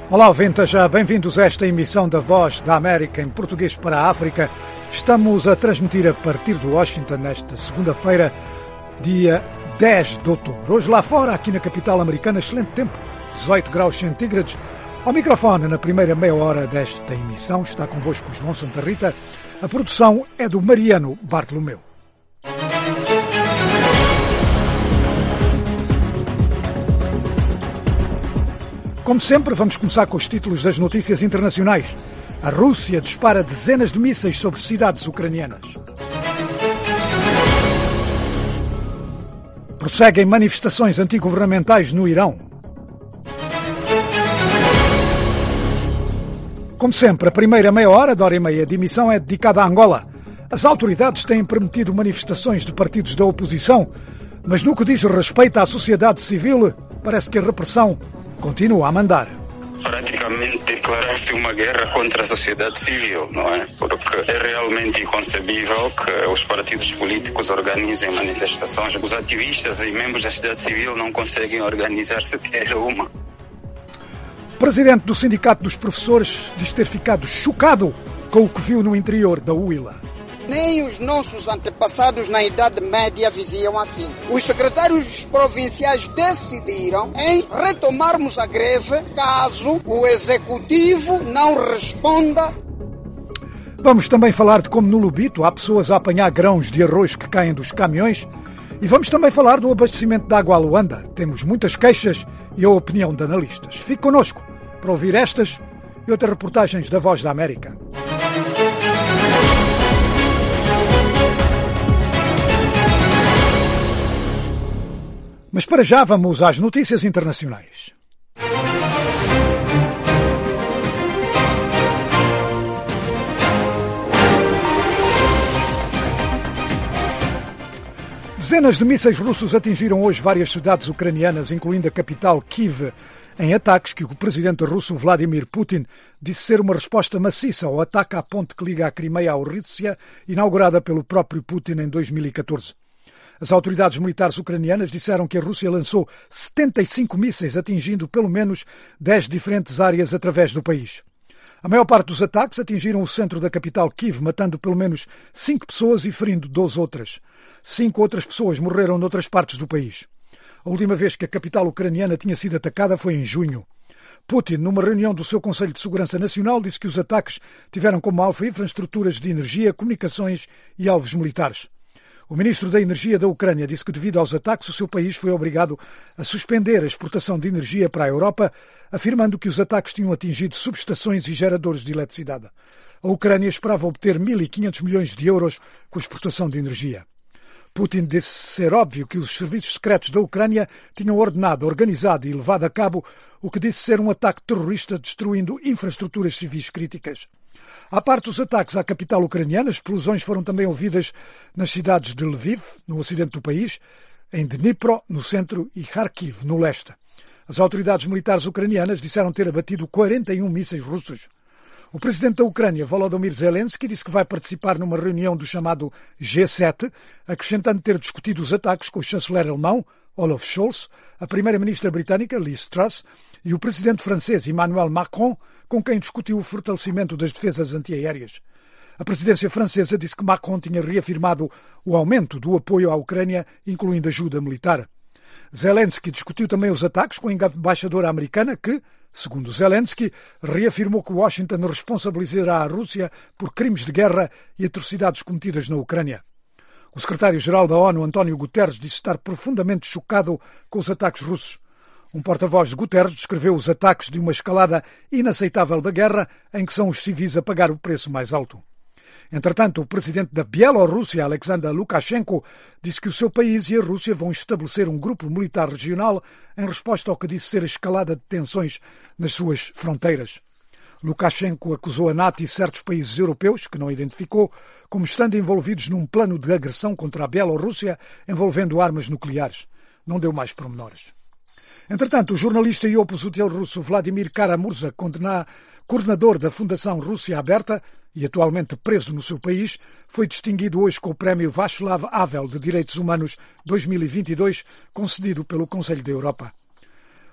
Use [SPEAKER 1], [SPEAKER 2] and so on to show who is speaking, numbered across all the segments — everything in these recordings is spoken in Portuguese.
[SPEAKER 1] Olá, ouvintes, bem-vindos a esta emissão da Voz da América em português para a África. Estamos a transmitir a partir de Washington nesta segunda-feira, dia 10 de outubro. Hoje lá fora, aqui na capital americana, excelente tempo, 18 graus centígrados. Ao microfone, na primeira meia hora desta emissão, está convosco João Santa Rita. A produção é do Mariano Bartolomeu. Como sempre, vamos começar com os títulos das notícias internacionais. A Rússia dispara dezenas de mísseis sobre cidades ucranianas. Prosseguem manifestações antigovernamentais no Irão. Como sempre, a primeira meia hora e meia de emissão é dedicada a Angola. As autoridades têm permitido manifestações de partidos da oposição, mas no que diz respeito à sociedade civil, parece que a repressão continua a mandar.
[SPEAKER 2] Praticamente declarar-se uma guerra contra a sociedade civil, não é? Porque é realmente inconcebível que os partidos políticos organizem manifestações. Os ativistas e membros da sociedade civil não conseguem organizar sequer uma.
[SPEAKER 1] O presidente do Sindicato dos Professores diz ter ficado chocado com o que viu no interior da UILA.
[SPEAKER 3] Nem os nossos antepassados na Idade Média viviam assim. Os secretários provinciais decidiram em retomarmos a greve caso o Executivo não responda.
[SPEAKER 1] Vamos também falar de como no Lubito há pessoas a apanhar grãos de arroz que caem dos caminhões. E vamos também falar do abastecimento de água a Luanda. Temos muitas queixas e a opinião de analistas. Fique connosco para ouvir estas e outras reportagens da Voz da América. Mas para já vamos às notícias internacionais. Dezenas de mísseis russos atingiram hoje várias cidades ucranianas, incluindo a capital Kiev, em ataques que o presidente russo Vladimir Putin disse ser uma resposta maciça ao ataque à ponte que liga a Crimeia à Rússia, inaugurada pelo próprio Putin em 2014. As autoridades militares ucranianas disseram que a Rússia lançou 75 mísseis, atingindo pelo menos 10 diferentes áreas através do país. A maior parte dos ataques atingiram o centro da capital Kiev, matando pelo menos 5 pessoas e ferindo 12 outras. 5 outras pessoas morreram noutras partes do país. A última vez que a capital ucraniana tinha sido atacada foi em junho. Putin, numa reunião do seu Conselho de Segurança Nacional, disse que os ataques tiveram como alvo infraestruturas de energia, comunicações e alvos militares. O ministro da Energia da Ucrânia disse que, devido aos ataques, o seu país foi obrigado a suspender a exportação de energia para a Europa, afirmando que os ataques tinham atingido subestações e geradores de eletricidade. A Ucrânia esperava obter 1.500 milhões de euros com a exportação de energia. Putin disse ser óbvio que os serviços secretos da Ucrânia tinham ordenado, organizado e levado a cabo o que disse ser um ataque terrorista destruindo infraestruturas civis críticas. À parte dos ataques à capital ucraniana, explosões foram também ouvidas nas cidades de Lviv, no ocidente do país, em Dnipro, no centro, e Kharkiv, no leste. As autoridades militares ucranianas disseram ter abatido 41 mísseis russos. O presidente da Ucrânia, Volodymyr Zelensky, disse que vai participar numa reunião do chamado G7, acrescentando ter discutido os ataques com o chanceler alemão, Olaf Scholz, a primeira-ministra britânica, Liz Truss, e o presidente francês, Emmanuel Macron, com quem discutiu o fortalecimento das defesas antiaéreas. A presidência francesa disse que Macron tinha reafirmado o aumento do apoio à Ucrânia, incluindo ajuda militar. Zelensky discutiu também os ataques com a embaixadora americana que, segundo Zelensky, reafirmou que Washington responsabilizará a Rússia por crimes de guerra e atrocidades cometidas na Ucrânia. O secretário-geral da ONU, António Guterres, disse estar profundamente chocado com os ataques russos. Um porta-voz de Guterres descreveu os ataques de uma escalada inaceitável da guerra em que são os civis a pagar o preço mais alto. Entretanto, o presidente da Bielorrússia, Alexander Lukashenko, disse que o seu país e a Rússia vão estabelecer um grupo militar regional em resposta ao que disse ser a escalada de tensões nas suas fronteiras. Lukashenko acusou a NATO e certos países europeus, que não identificou, como estando envolvidos num plano de agressão contra a Bielorrússia envolvendo armas nucleares. Não deu mais pormenores. Entretanto, o jornalista e opositor russo Vladimir Kara-Murza, coordenador da Fundação Rússia Aberta e atualmente preso no seu país, foi distinguido hoje com o Prémio Václav Havel de Direitos Humanos 2022, concedido pelo Conselho da Europa.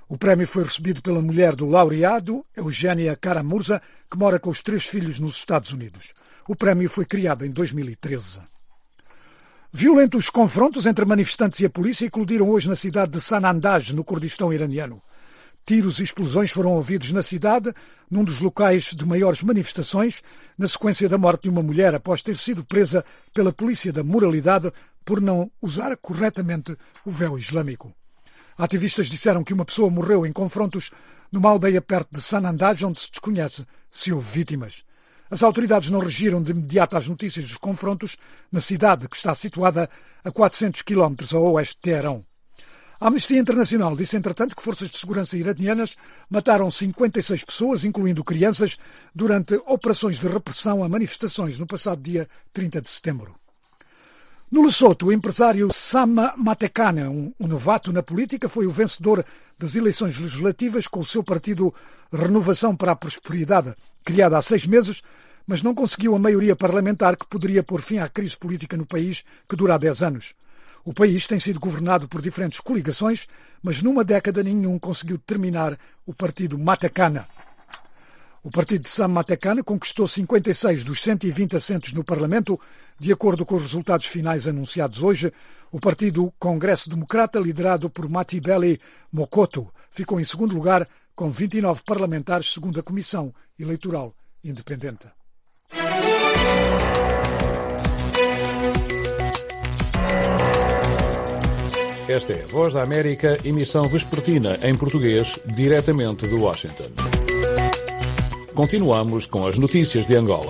[SPEAKER 1] O prémio foi recebido pela mulher do laureado, Eugénia Karamurza, que mora com os 3 filhos nos Estados Unidos. O prémio foi criado em 2013. Violentos confrontos entre manifestantes e a polícia eclodiram hoje na cidade de Sanandaj, no Kurdistão iraniano. Tiros e explosões foram ouvidos na cidade, num dos locais de maiores manifestações, na sequência da morte de uma mulher após ter sido presa pela polícia da moralidade por não usar corretamente o véu islâmico. Ativistas disseram que uma pessoa morreu em confrontos numa aldeia perto de Sanandaj, onde se desconhece se houve vítimas. As autoridades não reagiram de imediato às notícias dos confrontos na cidade, que está situada a 400 km a oeste de Teherão. A Amnistia Internacional disse, entretanto, que forças de segurança iranianas mataram 56 pessoas, incluindo crianças, durante operações de repressão a manifestações no passado dia 30 de setembro. No Lesoto, o empresário Sam Matekane, um novato na política, foi o vencedor das eleições legislativas com o seu partido Renovação para a Prosperidade, criado há 6 meses, mas não conseguiu a maioria parlamentar que poderia pôr fim à crise política no país, que dura há 10 anos. O país tem sido governado por diferentes coligações, mas numa década nenhum conseguiu terminar o partido Matekane. O partido de Sam Matekane conquistou 56 dos 120 assentos no Parlamento, de acordo com os resultados finais anunciados hoje. O partido Congresso Democrata, liderado por Matibeli Mokoto, ficou em segundo lugar, com 29 parlamentares, segundo a Comissão Eleitoral Independente.
[SPEAKER 4] Esta é a Voz da América, emissão vespertina em português, diretamente de Washington. Continuamos com as notícias de Angola.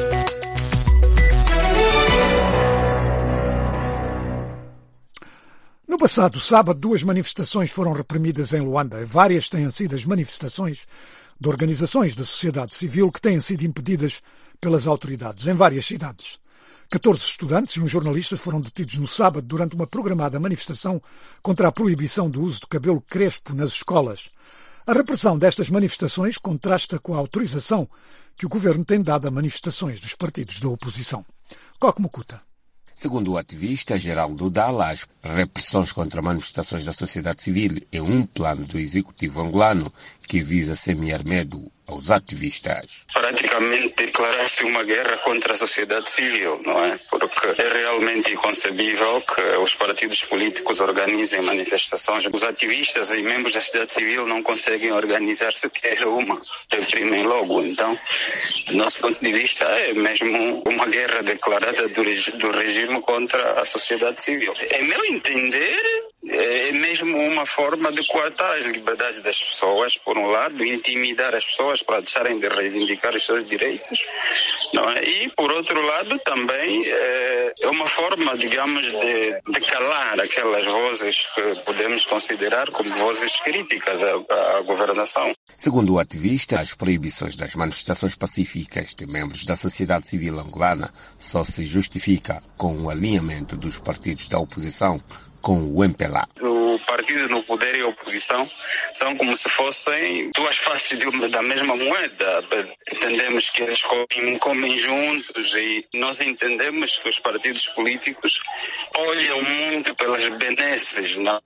[SPEAKER 1] No passado sábado, 2 manifestações foram reprimidas em Luanda. Várias têm sido as manifestações de organizações da sociedade civil que têm sido impedidas pelas autoridades em várias cidades. 14 estudantes e um jornalista foram detidos no sábado durante uma programada manifestação contra a proibição do uso de cabelo crespo nas escolas. A repressão destas manifestações contrasta com a autorização que o governo tem dado a manifestações dos partidos da oposição. Coque Mukuta.
[SPEAKER 5] Segundo o ativista Geraldo Dalla, as repressões contra manifestações da sociedade civil é um plano do executivo angolano que visa semear medo aos ativistas.
[SPEAKER 2] Praticamente declarar-se uma guerra contra a sociedade civil, não é? Porque é realmente inconcebível que os partidos políticos organizem manifestações. Os ativistas e membros da sociedade civil não conseguem organizar sequer uma. Reprimem logo. Então, do nosso ponto de vista, é mesmo uma guerra declarada do regime contra a sociedade civil. Em meu entender, é mesmo uma forma de coartar as liberdades das pessoas, por um lado, intimidar as pessoas para deixarem de reivindicar os seus direitos, não é? E, por outro lado, também é uma forma, digamos, de calar aquelas vozes que podemos considerar como vozes críticas à governação.
[SPEAKER 5] Segundo o ativista, as proibições das manifestações pacíficas de membros da sociedade civil angolana só se justifica com o alinhamento dos partidos da oposição com o MPLA.
[SPEAKER 2] O partido no poder e a oposição são como se fossem 2 faces da mesma moeda. Entendemos que eles comem juntos e nós entendemos que os partidos políticos olham muito pelas benesses, não?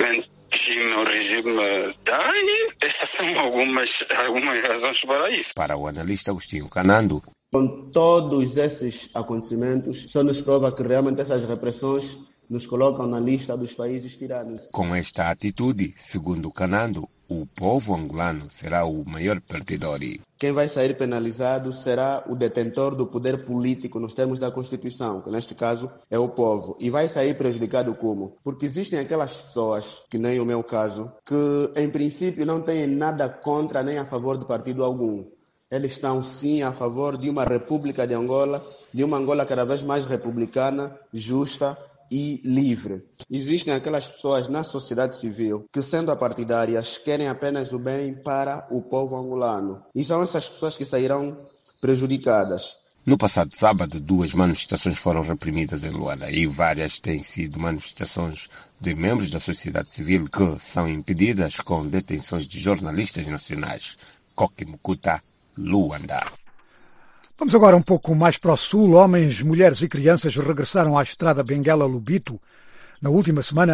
[SPEAKER 2] O regime dá, e essas são algumas razões para isso.
[SPEAKER 5] Para o analista Agostinho Canando,
[SPEAKER 6] com todos esses acontecimentos, só nos prova que realmente essas repressões nos colocam na lista dos países tiranos.
[SPEAKER 5] Com esta atitude, segundo Canando, o povo angolano será o maior perdedor.
[SPEAKER 6] Quem vai sair penalizado será o detentor do poder político nos termos da Constituição, que neste caso é o povo. E vai sair prejudicado como? Porque existem aquelas pessoas, que nem o meu caso, que em princípio não têm nada contra nem a favor de partido algum. Eles estão sim a favor de uma República de Angola, de uma Angola cada vez mais republicana, justa e livre. Existem aquelas pessoas na sociedade civil que, sendo apartidárias, querem apenas o bem para o povo angolano. E são essas pessoas que sairão prejudicadas.
[SPEAKER 5] No passado sábado, 2 manifestações foram reprimidas em Luanda e várias têm sido manifestações de membros da sociedade civil que são impedidas com detenções de jornalistas nacionais. Coque Mukuta, Luanda.
[SPEAKER 1] Vamos agora um pouco mais para o sul. Homens, mulheres e crianças regressaram à estrada Benguela-Lubito na última semana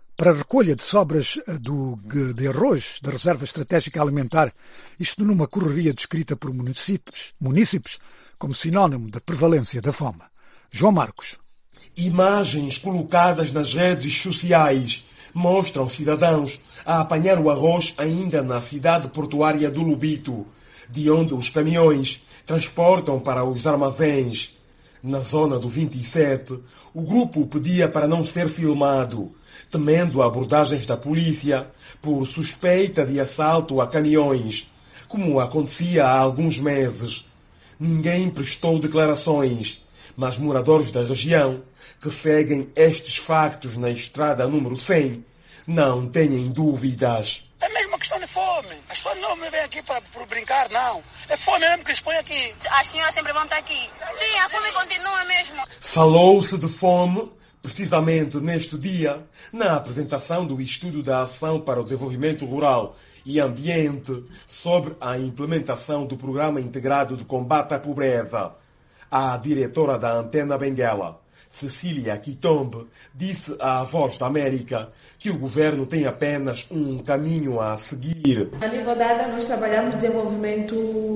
[SPEAKER 1] para a recolha de sobras de arroz da Reserva Estratégica Alimentar, isto numa correria descrita por munícipes como sinónimo da prevalência da fome. João Marcos.
[SPEAKER 7] Imagens colocadas nas redes sociais mostram cidadãos a apanhar o arroz ainda na cidade portuária do Lubito, de onde os caminhões transportam para os armazéns. Na zona do 27, o grupo pedia para não ser filmado, temendo abordagens da polícia por suspeita de assalto a caminhões, como acontecia há alguns meses. Ninguém prestou declarações, mas moradores da região, que seguem estes factos na estrada número 100, não têm dúvidas.
[SPEAKER 8] É mesmo uma questão de fome. As pessoas não me vêm aqui para brincar, não. É fome mesmo que eles põem aqui.
[SPEAKER 9] As senhoras sempre vão estar aqui. Sim, a fome continua mesmo.
[SPEAKER 7] Falou-se de fome, precisamente neste dia, na apresentação do Estudo da Ação para o Desenvolvimento Rural e Ambiente sobre a implementação do Programa Integrado de Combate à Pobreza. A diretora da Antena Benguela, Cecília Quitombe, disse à Voz da América que o governo tem apenas um caminho a seguir.
[SPEAKER 10] A nível da ADA, nós trabalhamos desenvolvimento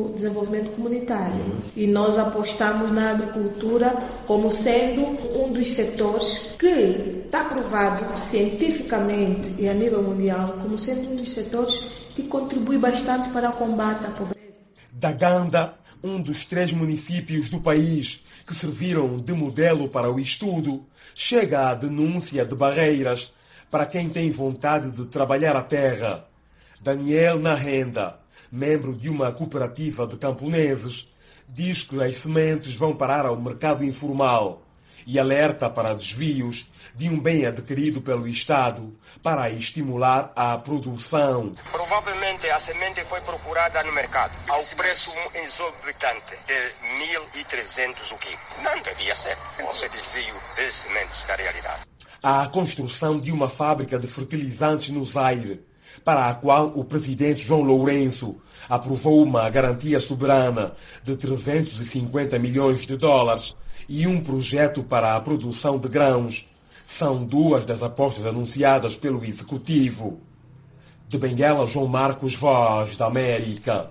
[SPEAKER 10] comunitário e nós apostamos na agricultura como sendo um dos setores que está provado cientificamente e a nível mundial como sendo um dos setores que contribui bastante para o combate à pobreza.
[SPEAKER 7] Daganda, um dos 3 municípios do país que serviram de modelo para o estudo, chega à denúncia de barreiras para quem tem vontade de trabalhar a terra. Daniel Nahenda, membro de uma cooperativa de camponeses, diz que as sementes vão parar ao mercado informal e alerta para desvios de um bem adquirido pelo Estado para estimular a produção.
[SPEAKER 11] Provavelmente a semente foi procurada no mercado ao preço exorbitante de 1.300 o quilo. Não devia ser. Houve desvio de sementes da realidade.
[SPEAKER 7] A construção de uma fábrica de fertilizantes no Zaire, para a qual o presidente João Lourenço aprovou uma garantia soberana de 350 milhões de dólares e um projeto para a produção de grãos, são 2 das apostas anunciadas pelo Executivo. De Benguela, João Marcos, Voz da América.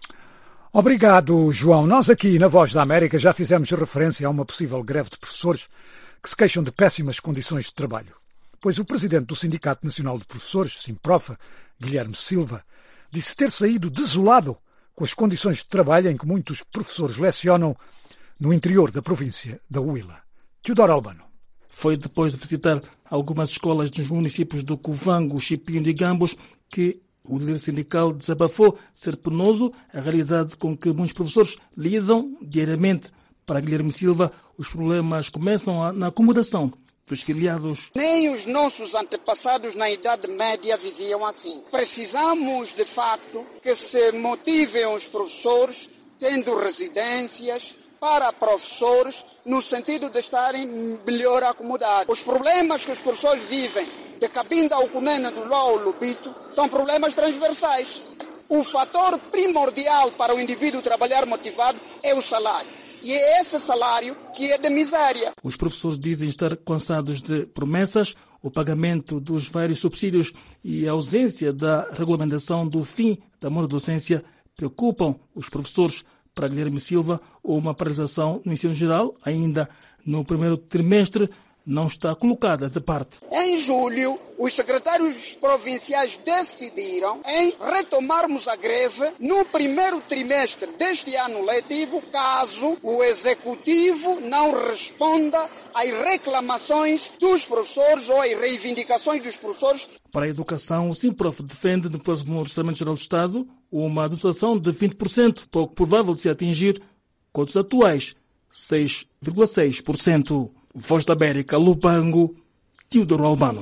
[SPEAKER 1] Obrigado, João. Nós aqui na Voz da América já fizemos referência a uma possível greve de professores que se queixam de péssimas condições de trabalho. Pois o presidente do Sindicato Nacional de Professores, Simprofa, Guilherme Silva, disse ter saído desolado com as condições de trabalho em que muitos professores lecionam no interior da província da Huila. Teodoro Albano.
[SPEAKER 12] Foi depois de visitar algumas escolas dos municípios do Cuvango, Chipinho e Gambos que o líder sindical desabafou ser penoso a realidade com que muitos professores lidam diariamente. Para Guilherme Silva, os problemas começam na acomodação dos filiados.
[SPEAKER 3] Nem os nossos antepassados na Idade Média viviam assim. Precisamos, de facto, que se motivem os professores tendo residências para professores no sentido de estarem melhor acomodados. Os problemas que os professores vivem de Cabinda ao Cunene, do Ló ao Lubito, são problemas transversais. O fator primordial para o indivíduo trabalhar motivado é o salário. E é esse salário que é de miséria.
[SPEAKER 12] Os professores dizem estar cansados de promessas, o pagamento dos vários subsídios e a ausência da regulamentação do fim da monodocência preocupam os professores. Para Guilherme Silva, uma paralisação no ensino geral, ainda no primeiro trimestre, não está colocada de parte.
[SPEAKER 3] Em julho, os secretários provinciais decidiram em retomarmos a greve no primeiro trimestre deste ano letivo, caso o Executivo não responda às reclamações dos professores ou às reivindicações dos professores.
[SPEAKER 12] Para a educação, o Simprof defende, no próximo Orçamento Geral do Estado, uma dotação de 20%, pouco provável de se atingir com os atuais 6,6%. Voz da América, Lubango, Teodoro Albano.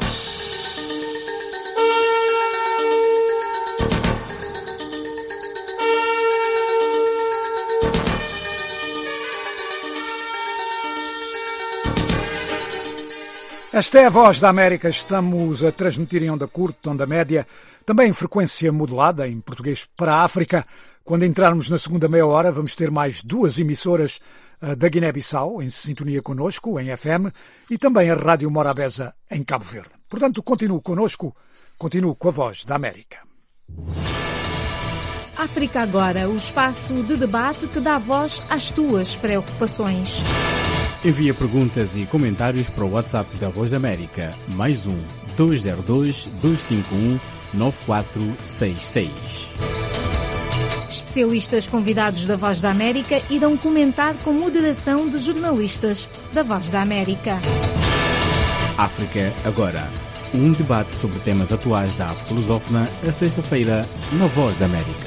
[SPEAKER 1] Esta é a Voz da América. Estamos a transmitir em onda curta, onda média, também em frequência modulada, em português para a África. Quando entrarmos na segunda meia hora, vamos ter mais 2 emissoras da Guiné-Bissau, em sintonia connosco, em FM, e também a Rádio Morabeza, em Cabo Verde. Portanto, continue connosco, continue com a Voz da América.
[SPEAKER 13] África Agora, o espaço de debate que dá voz às tuas preocupações.
[SPEAKER 14] Envia perguntas e comentários para o WhatsApp da Voz da América, +1 202 251 9466.
[SPEAKER 13] Especialistas convidados da Voz da América irão comentar com moderação de jornalistas da Voz da América.
[SPEAKER 14] África Agora, um debate sobre temas atuais da África lusófona, a sexta-feira, na Voz da América.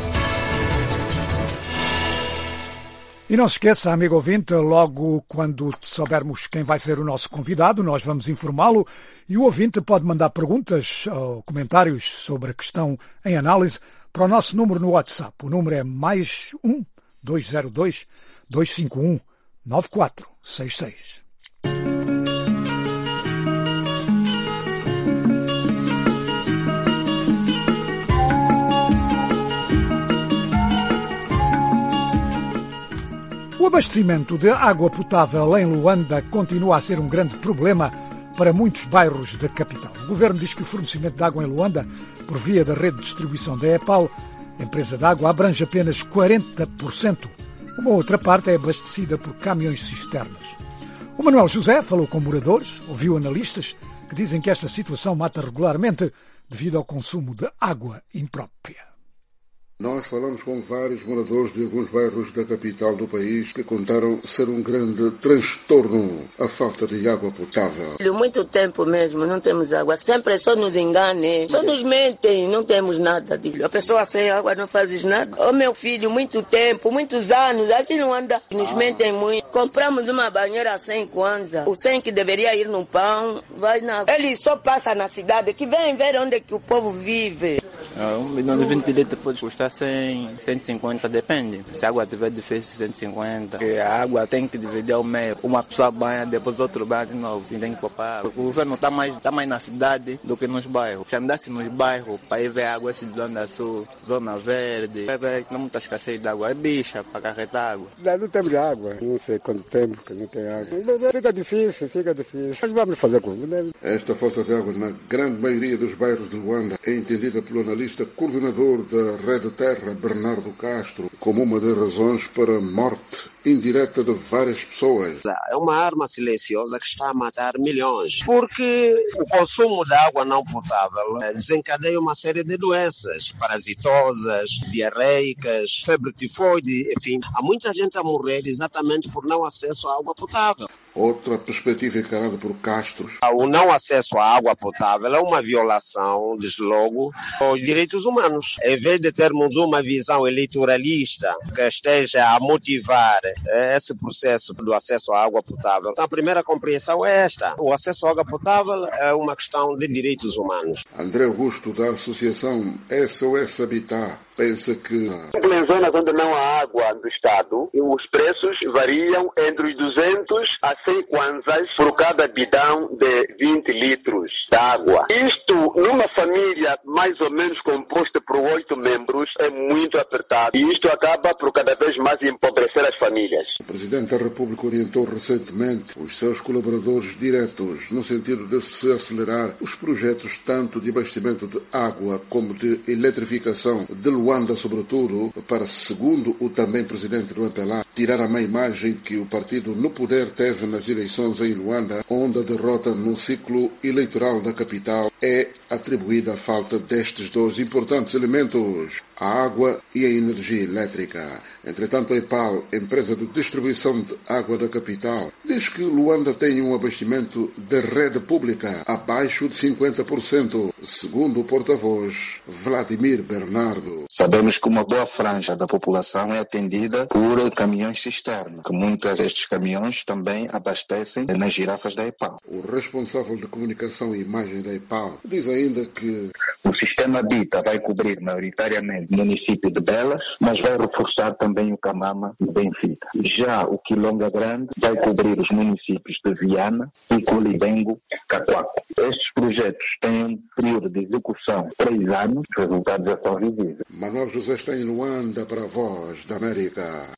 [SPEAKER 1] E não se esqueça, amigo ouvinte, logo quando soubermos quem vai ser o nosso convidado, nós vamos informá-lo e o ouvinte pode mandar perguntas ou comentários sobre a questão em análise para o nosso número no WhatsApp. O número é +1 202 251 9466. O abastecimento de água potável em Luanda continua a ser um grande problema para muitos bairros da capital. O governo diz que o fornecimento de água em Luanda, por via da rede de distribuição da EPAL, empresa de água, abrange apenas 40%. Uma outra parte é abastecida por caminhões-cisternas. O Manuel José falou com moradores, ouviu analistas que dizem que esta situação mata regularmente devido ao consumo de água imprópria.
[SPEAKER 15] Nós falamos com vários moradores de alguns bairros da capital do país que contaram ser um grande transtorno a falta de água potável.
[SPEAKER 16] Muito tempo mesmo, não temos água. Sempre só nos enganem, só nos mentem, não temos nada disso. A pessoa sem água não faz nada. O meu filho, muito tempo, muitos anos, aqui não anda. Nos mentem muito. Compramos uma banheira a 100 kwanza. O 100 que deveria ir no pão, vai na... Ele só passa na cidade, que vem ver onde é que o povo vive.
[SPEAKER 17] 1 milhão de 20 litros pode custar 100, 150, depende. Se a água tiver difícil, 150. Porque a água tem que dividir ao meio. Uma pessoa banha, depois outro banha de novo. Assim, tem que poupar água. O governo está mais na cidade do que nos bairros. Se andasse nos bairros, para ir ver água, esse de Luanda Sul, Zona Verde, vai ver que não muita escassez de água. É bicha para carregar água.
[SPEAKER 18] Não temos água. Não sei quanto tempo que não tem água. Fica difícil. Mas vamos fazer como?
[SPEAKER 15] Esta falta de água na grande maioria dos bairros de Luanda é entendida pelo analista coordenador da Rede Terra, Bernardo Castro, como uma das razões para a morte indireta de várias pessoas.
[SPEAKER 19] É uma arma silenciosa que está a matar milhões, porque o consumo de água não potável desencadeia uma série de doenças parasitosas, diarreicas, febre tifoide, enfim. Há muita gente a morrer exatamente por não acesso à água potável.
[SPEAKER 15] Outra perspectiva encarada por Castro.
[SPEAKER 19] O não acesso à água potável é uma violação, desde logo, aos direitos humanos. Em vez de termos uma visão eleitoralista que esteja a motivar esse processo do acesso à água potável, a primeira compreensão é esta. O acesso à água potável é uma questão de direitos humanos.
[SPEAKER 15] André Augusto, da associação SOS Habitat, pensa que...
[SPEAKER 20] Em zonas onde não há água do Estado, os preços variam entre os 200 a 100 kwanzas por cada bidão de 20 litros de água. Isto, numa família mais ou menos composta por 8 membros, é muito apertado. E isto acaba por cada vez mais empobrecer as famílias.
[SPEAKER 15] O Presidente da República orientou recentemente os seus colaboradores diretos no sentido de se acelerar os projetos tanto de abastecimento de água como de eletrificação de Luanda, sobretudo, para, segundo o também Presidente do MPLA, tirar a má imagem que o partido no poder teve nas eleições em Luanda, onde a derrota no ciclo eleitoral da capital é atribuída à falta destes dois importantes elementos, a água e a energia elétrica. Entretanto, a EPAL, empresa de distribuição de água da capital, diz que Luanda tem um abastecimento de rede pública abaixo de 50%, segundo o porta-voz Vladimir Bernardo.
[SPEAKER 21] Sabemos que uma boa franja da população é atendida por caminhões cisterna, que muitos destes caminhões também abastecem nas girafas da EPAL.
[SPEAKER 15] O responsável de comunicação e imagem da EPAL diz ainda que
[SPEAKER 21] o sistema BITA vai cobrir maioritariamente o município de Belas, mas vai reforçar também o Camama e Benfica. Já o Quilonga Grande vai cobrir os municípios de Viana, Icolibengo e Cacoaco. Estes projetos têm um período de execução de 3 anos, os resultados já são visíveis.
[SPEAKER 15] Manuel José está em Luanda para a Voz da América.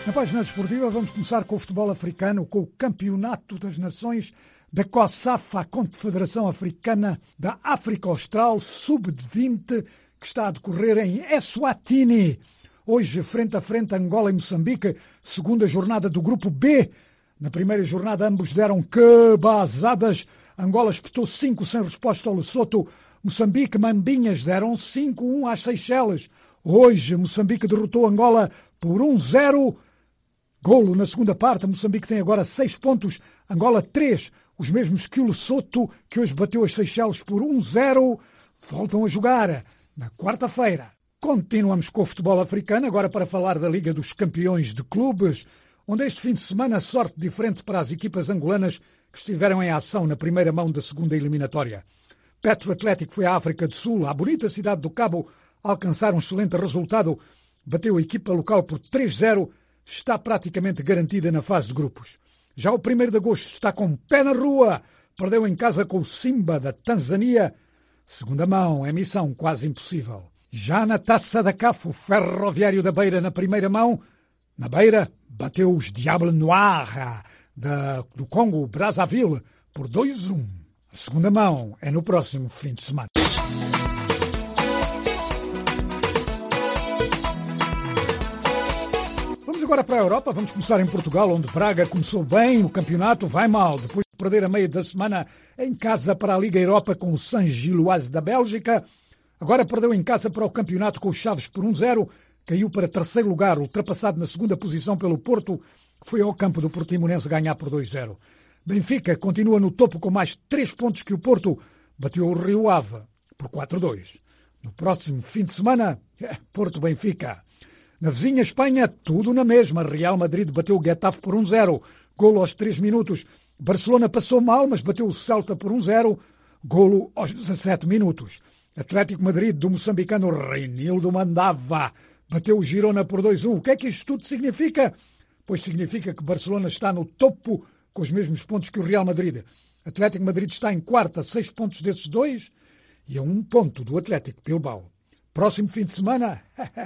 [SPEAKER 1] Na página desportiva vamos começar com o futebol africano, com o Campeonato das Nações da COSAFA, a Confederação Africana da África Austral, sub-20, que está a decorrer em Eswatini. Hoje, frente a frente, Angola e Moçambique, segunda jornada do Grupo B. Na primeira jornada, ambos deram cabazadas. Angola espetou 5 sem resposta ao Lesoto. Moçambique, Mambinhas, deram 5-1 às Seychelles. Hoje, Moçambique derrotou Angola por 1-0. Golo na segunda parte. Moçambique tem agora 6 pontos. Angola 3. Os mesmos que o Lesoto, que hoje bateu as Seychelles por 1-0. Voltam a jogar na quarta-feira. Continuamos com o futebol africano, agora para falar da Liga dos Campeões de Clubes, onde este fim de semana sorte diferente para as equipas angolanas que estiveram em ação na primeira mão da segunda eliminatória. Petro Atlético foi à África do Sul, à bonita cidade do Cabo, a alcançar um excelente resultado. Bateu a equipa local por 3-0, está praticamente garantida na fase de grupos. Já o 1º de agosto está com pé na rua, perdeu em casa com o Simba da Tanzânia. Segunda mão, é missão quase impossível. Já na Taça da CAF, o Ferroviário da Beira na primeira mão. Na Beira, bateu os Diable Noir do Congo, Brazzaville, por 2-1. A segunda mão é no próximo fim de semana. Vamos agora para a Europa. Vamos começar em Portugal, onde Braga começou bem o campeonato, vai mal. Depois de perder a meio da semana em casa para a Liga Europa com o Saint-Gilloise da Bélgica. Agora perdeu em casa para o campeonato com os Chaves por 1-0, caiu para terceiro lugar, ultrapassado na segunda posição pelo Porto, que foi ao campo do Portimonense ganhar por 2-0. Benfica continua no topo com mais 3 pontos que o Porto, bateu o Rio Ave por 4-2. No próximo fim de semana, Porto-Benfica. Na vizinha Espanha, tudo na mesma. Real Madrid bateu o Getafe por 1-0, golo aos 3 minutos. Barcelona passou mal, mas bateu o Celta por 1-0, golo aos 17 minutos. Atlético Madrid do moçambicano Reinildo Mandava bateu o Girona por 2-1. O que é que isto tudo significa? Pois significa que Barcelona está no topo com os mesmos pontos que o Real Madrid. Atlético Madrid está em quarta, 6 pontos desses 2 e a 1 ponto do Atlético Bilbao. Próximo fim de semana,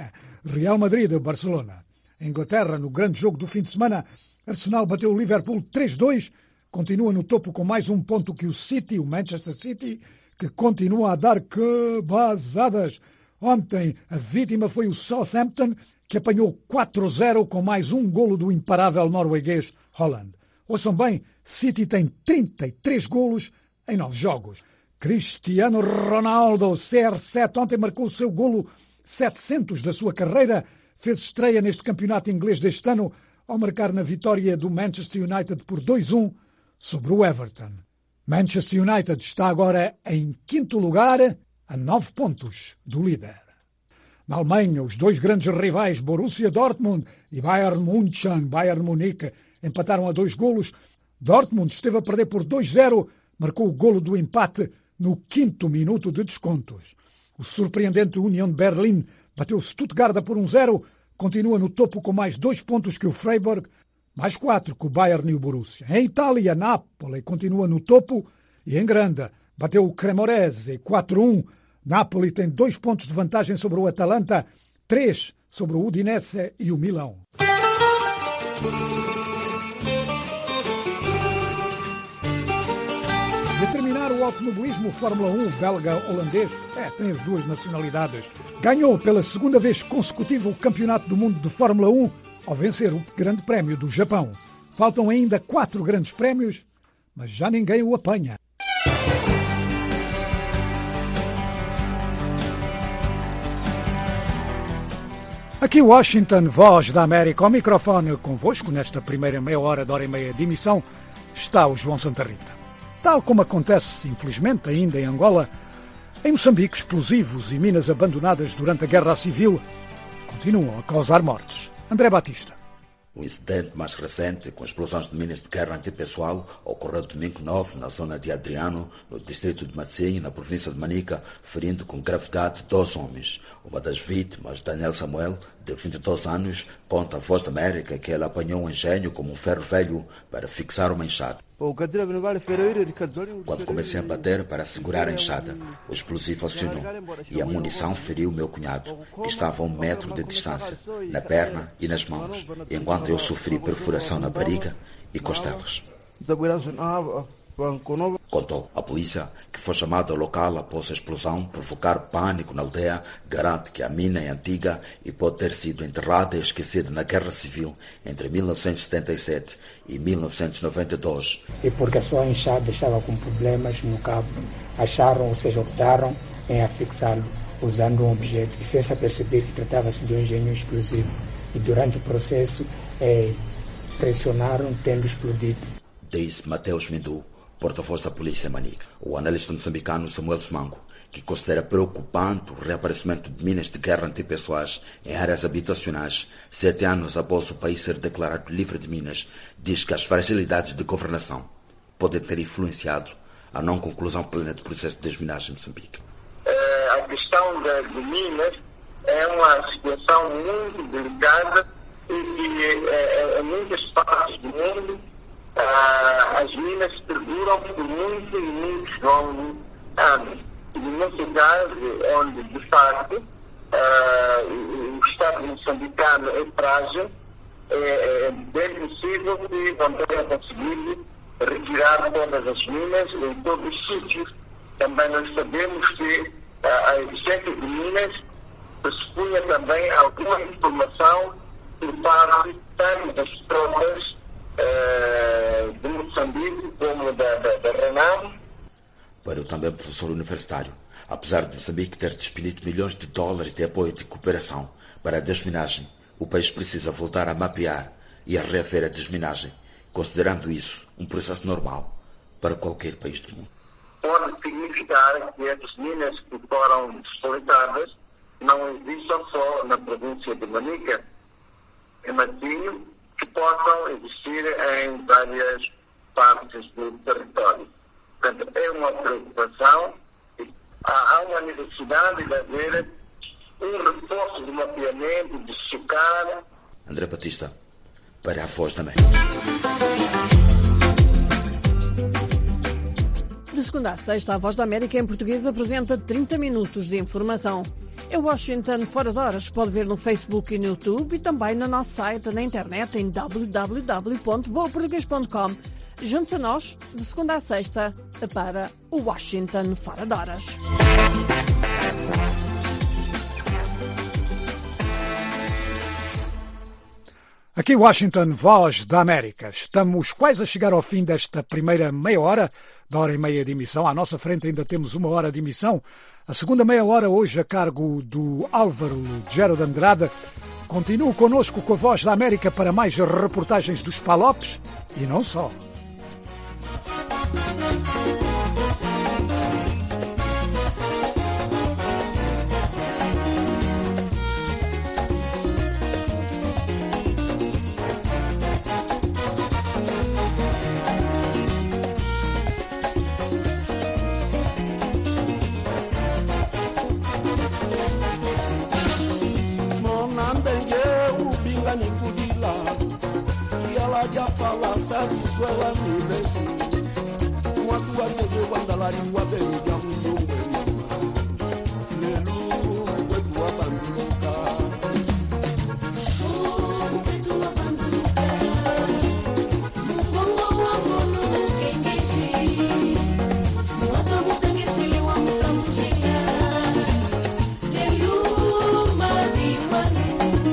[SPEAKER 1] Real Madrid-Barcelona. Em Inglaterra, no grande jogo do fim de semana, Arsenal bateu o Liverpool 3-2, continua no topo com mais 1 ponto que o City, o Manchester City, que continua a dar cabazadas. Ontem a vítima foi o Southampton, que apanhou 4-0 com mais 1 golo do imparável norueguês Haaland. Ouçam bem, City tem 33 golos em 9 jogos. Cristiano Ronaldo, CR7, ontem marcou o seu golo 700 da sua carreira, fez estreia neste campeonato inglês deste ano ao marcar na vitória do Manchester United por 2-1 sobre o Everton. Manchester United está agora em 5º lugar, a 9 pontos do líder. Na Alemanha, os 2 grandes rivais, Borussia Dortmund e Bayern Munique, empataram a 2 golos. Dortmund esteve a perder por 2-0, marcou o golo do empate no 5º minuto de descontos. O surpreendente Union Berlin bateu Stuttgart por 1-0, continua no topo com mais 2 pontos que o Freiburg, mais 4 que o Bayern e o Borussia. Em Itália, Napoli continua no topo e em grande bateu o Cremonese 4-1. Napoli tem 2 pontos de vantagem sobre o Atalanta, 3 sobre o Udinese e o Milão. E a terminar o automobilismo, Fórmula 1, belga-holandês, tem as 2 nacionalidades. Ganhou pela segunda vez consecutiva o Campeonato do Mundo de Fórmula 1, ao vencer o Grande Prémio do Japão. Faltam ainda 4 grandes prémios, mas já ninguém o apanha. Aqui Washington, Voz da América, ao microfone convosco, nesta primeira meia hora de hora e meia de emissão, está o João Santa Rita. Tal como acontece, infelizmente, ainda em Angola, em Moçambique, explosivos e minas abandonadas durante a Guerra Civil continuam a causar mortes. André Batista.
[SPEAKER 4] O incidente mais recente, com explosões de minas de guerra antipessoal, ocorreu domingo 9, na zona de Adriano, no distrito de Matsinho, na província de Manica, ferindo com gravidade 2 homens. Uma das vítimas, Daniel Samuel, de 22 anos, conta a Voz da América que ela apanhou um engenho como um ferro velho para fixar uma enxada. Quando comecei a bater para segurar a enxada, o explosivo acionou e a munição feriu meu cunhado, que estava a 1 metro de distância, na perna e nas mãos, enquanto eu sofri perfuração na barriga e costelas. Contou. A polícia, que foi chamada ao local após a explosão provocar pânico na aldeia, garante que a mina é antiga e pode ter sido enterrada e esquecida na Guerra Civil entre 1977 e 1992.
[SPEAKER 2] E porque a sua enxada estava com problemas no cabo, acharam, ou seja, optaram em afixá-lo usando um objeto, e sem se aperceber que tratava-se de um engenho explosivo. E durante o processo pressionaram, tendo explodido.
[SPEAKER 4] Diz Mateus Mendu, porta-voz da polícia em Manica. O analista moçambicano Samuel Sumango, que considera preocupante o reaparecimento de minas de guerra antipessoais em áreas habitacionais, 7 anos após o país ser declarado livre de minas, diz que as fragilidades de governação podem ter influenciado a não conclusão plena do processo de desminagem em Moçambique.
[SPEAKER 20] A questão de minas é uma situação muito delicada e que em muitas partes do mundo as minas perduram por muitos e muitos longos anos. E no nosso caso, onde de facto o Estado moçambicano é frágil, é bem possível que não tenha conseguido retirar todas as minas em todos os sítios. Também nós sabemos que a existência de minas pressupunha também alguma informação por parte tanto das tropas de Moçambique como da Renam.
[SPEAKER 4] Para também professor universitário, apesar de Moçambique ter despedido milhões de dólares de apoio de cooperação para a desminagem, o país precisa voltar a mapear e a reaver a desminagem, considerando isso um processo normal para qualquer país do mundo.
[SPEAKER 20] Pode significar que as minas que foram despolitadas não existam só na província de Manica, em Matinho, que possam existir em várias partes do território. Portanto, é uma preocupação. Há uma necessidade de haver um reforço do mapeamento, de chocar.
[SPEAKER 4] André Batista, para a Voz da América.
[SPEAKER 22] De segunda a sexta, a Voz da América em português apresenta 30 minutos de informação. É Washington Fora de Horas. Pode ver no Facebook e no YouTube e também no nosso site na internet em www.voaportugues.com. Junte-se a nós de segunda a sexta para o Washington Fora de Horas.
[SPEAKER 1] Aqui Washington, Voz da América. Estamos quase a chegar ao fim desta primeira meia hora, da hora e meia de emissão. À nossa frente ainda temos 1 hora de emissão. A segunda meia hora hoje a cargo do Álvaro Geraldo Andrade. Continue connosco com a Voz da América para mais reportagens dos Palopes e não só.
[SPEAKER 23] Sabe suela ni besu watu wacheze wandalari wabelu ya mzungu lelu wetu wabanduka mungongo wa mono kengeji watu mutengesele wa mkamujila lelu madiwani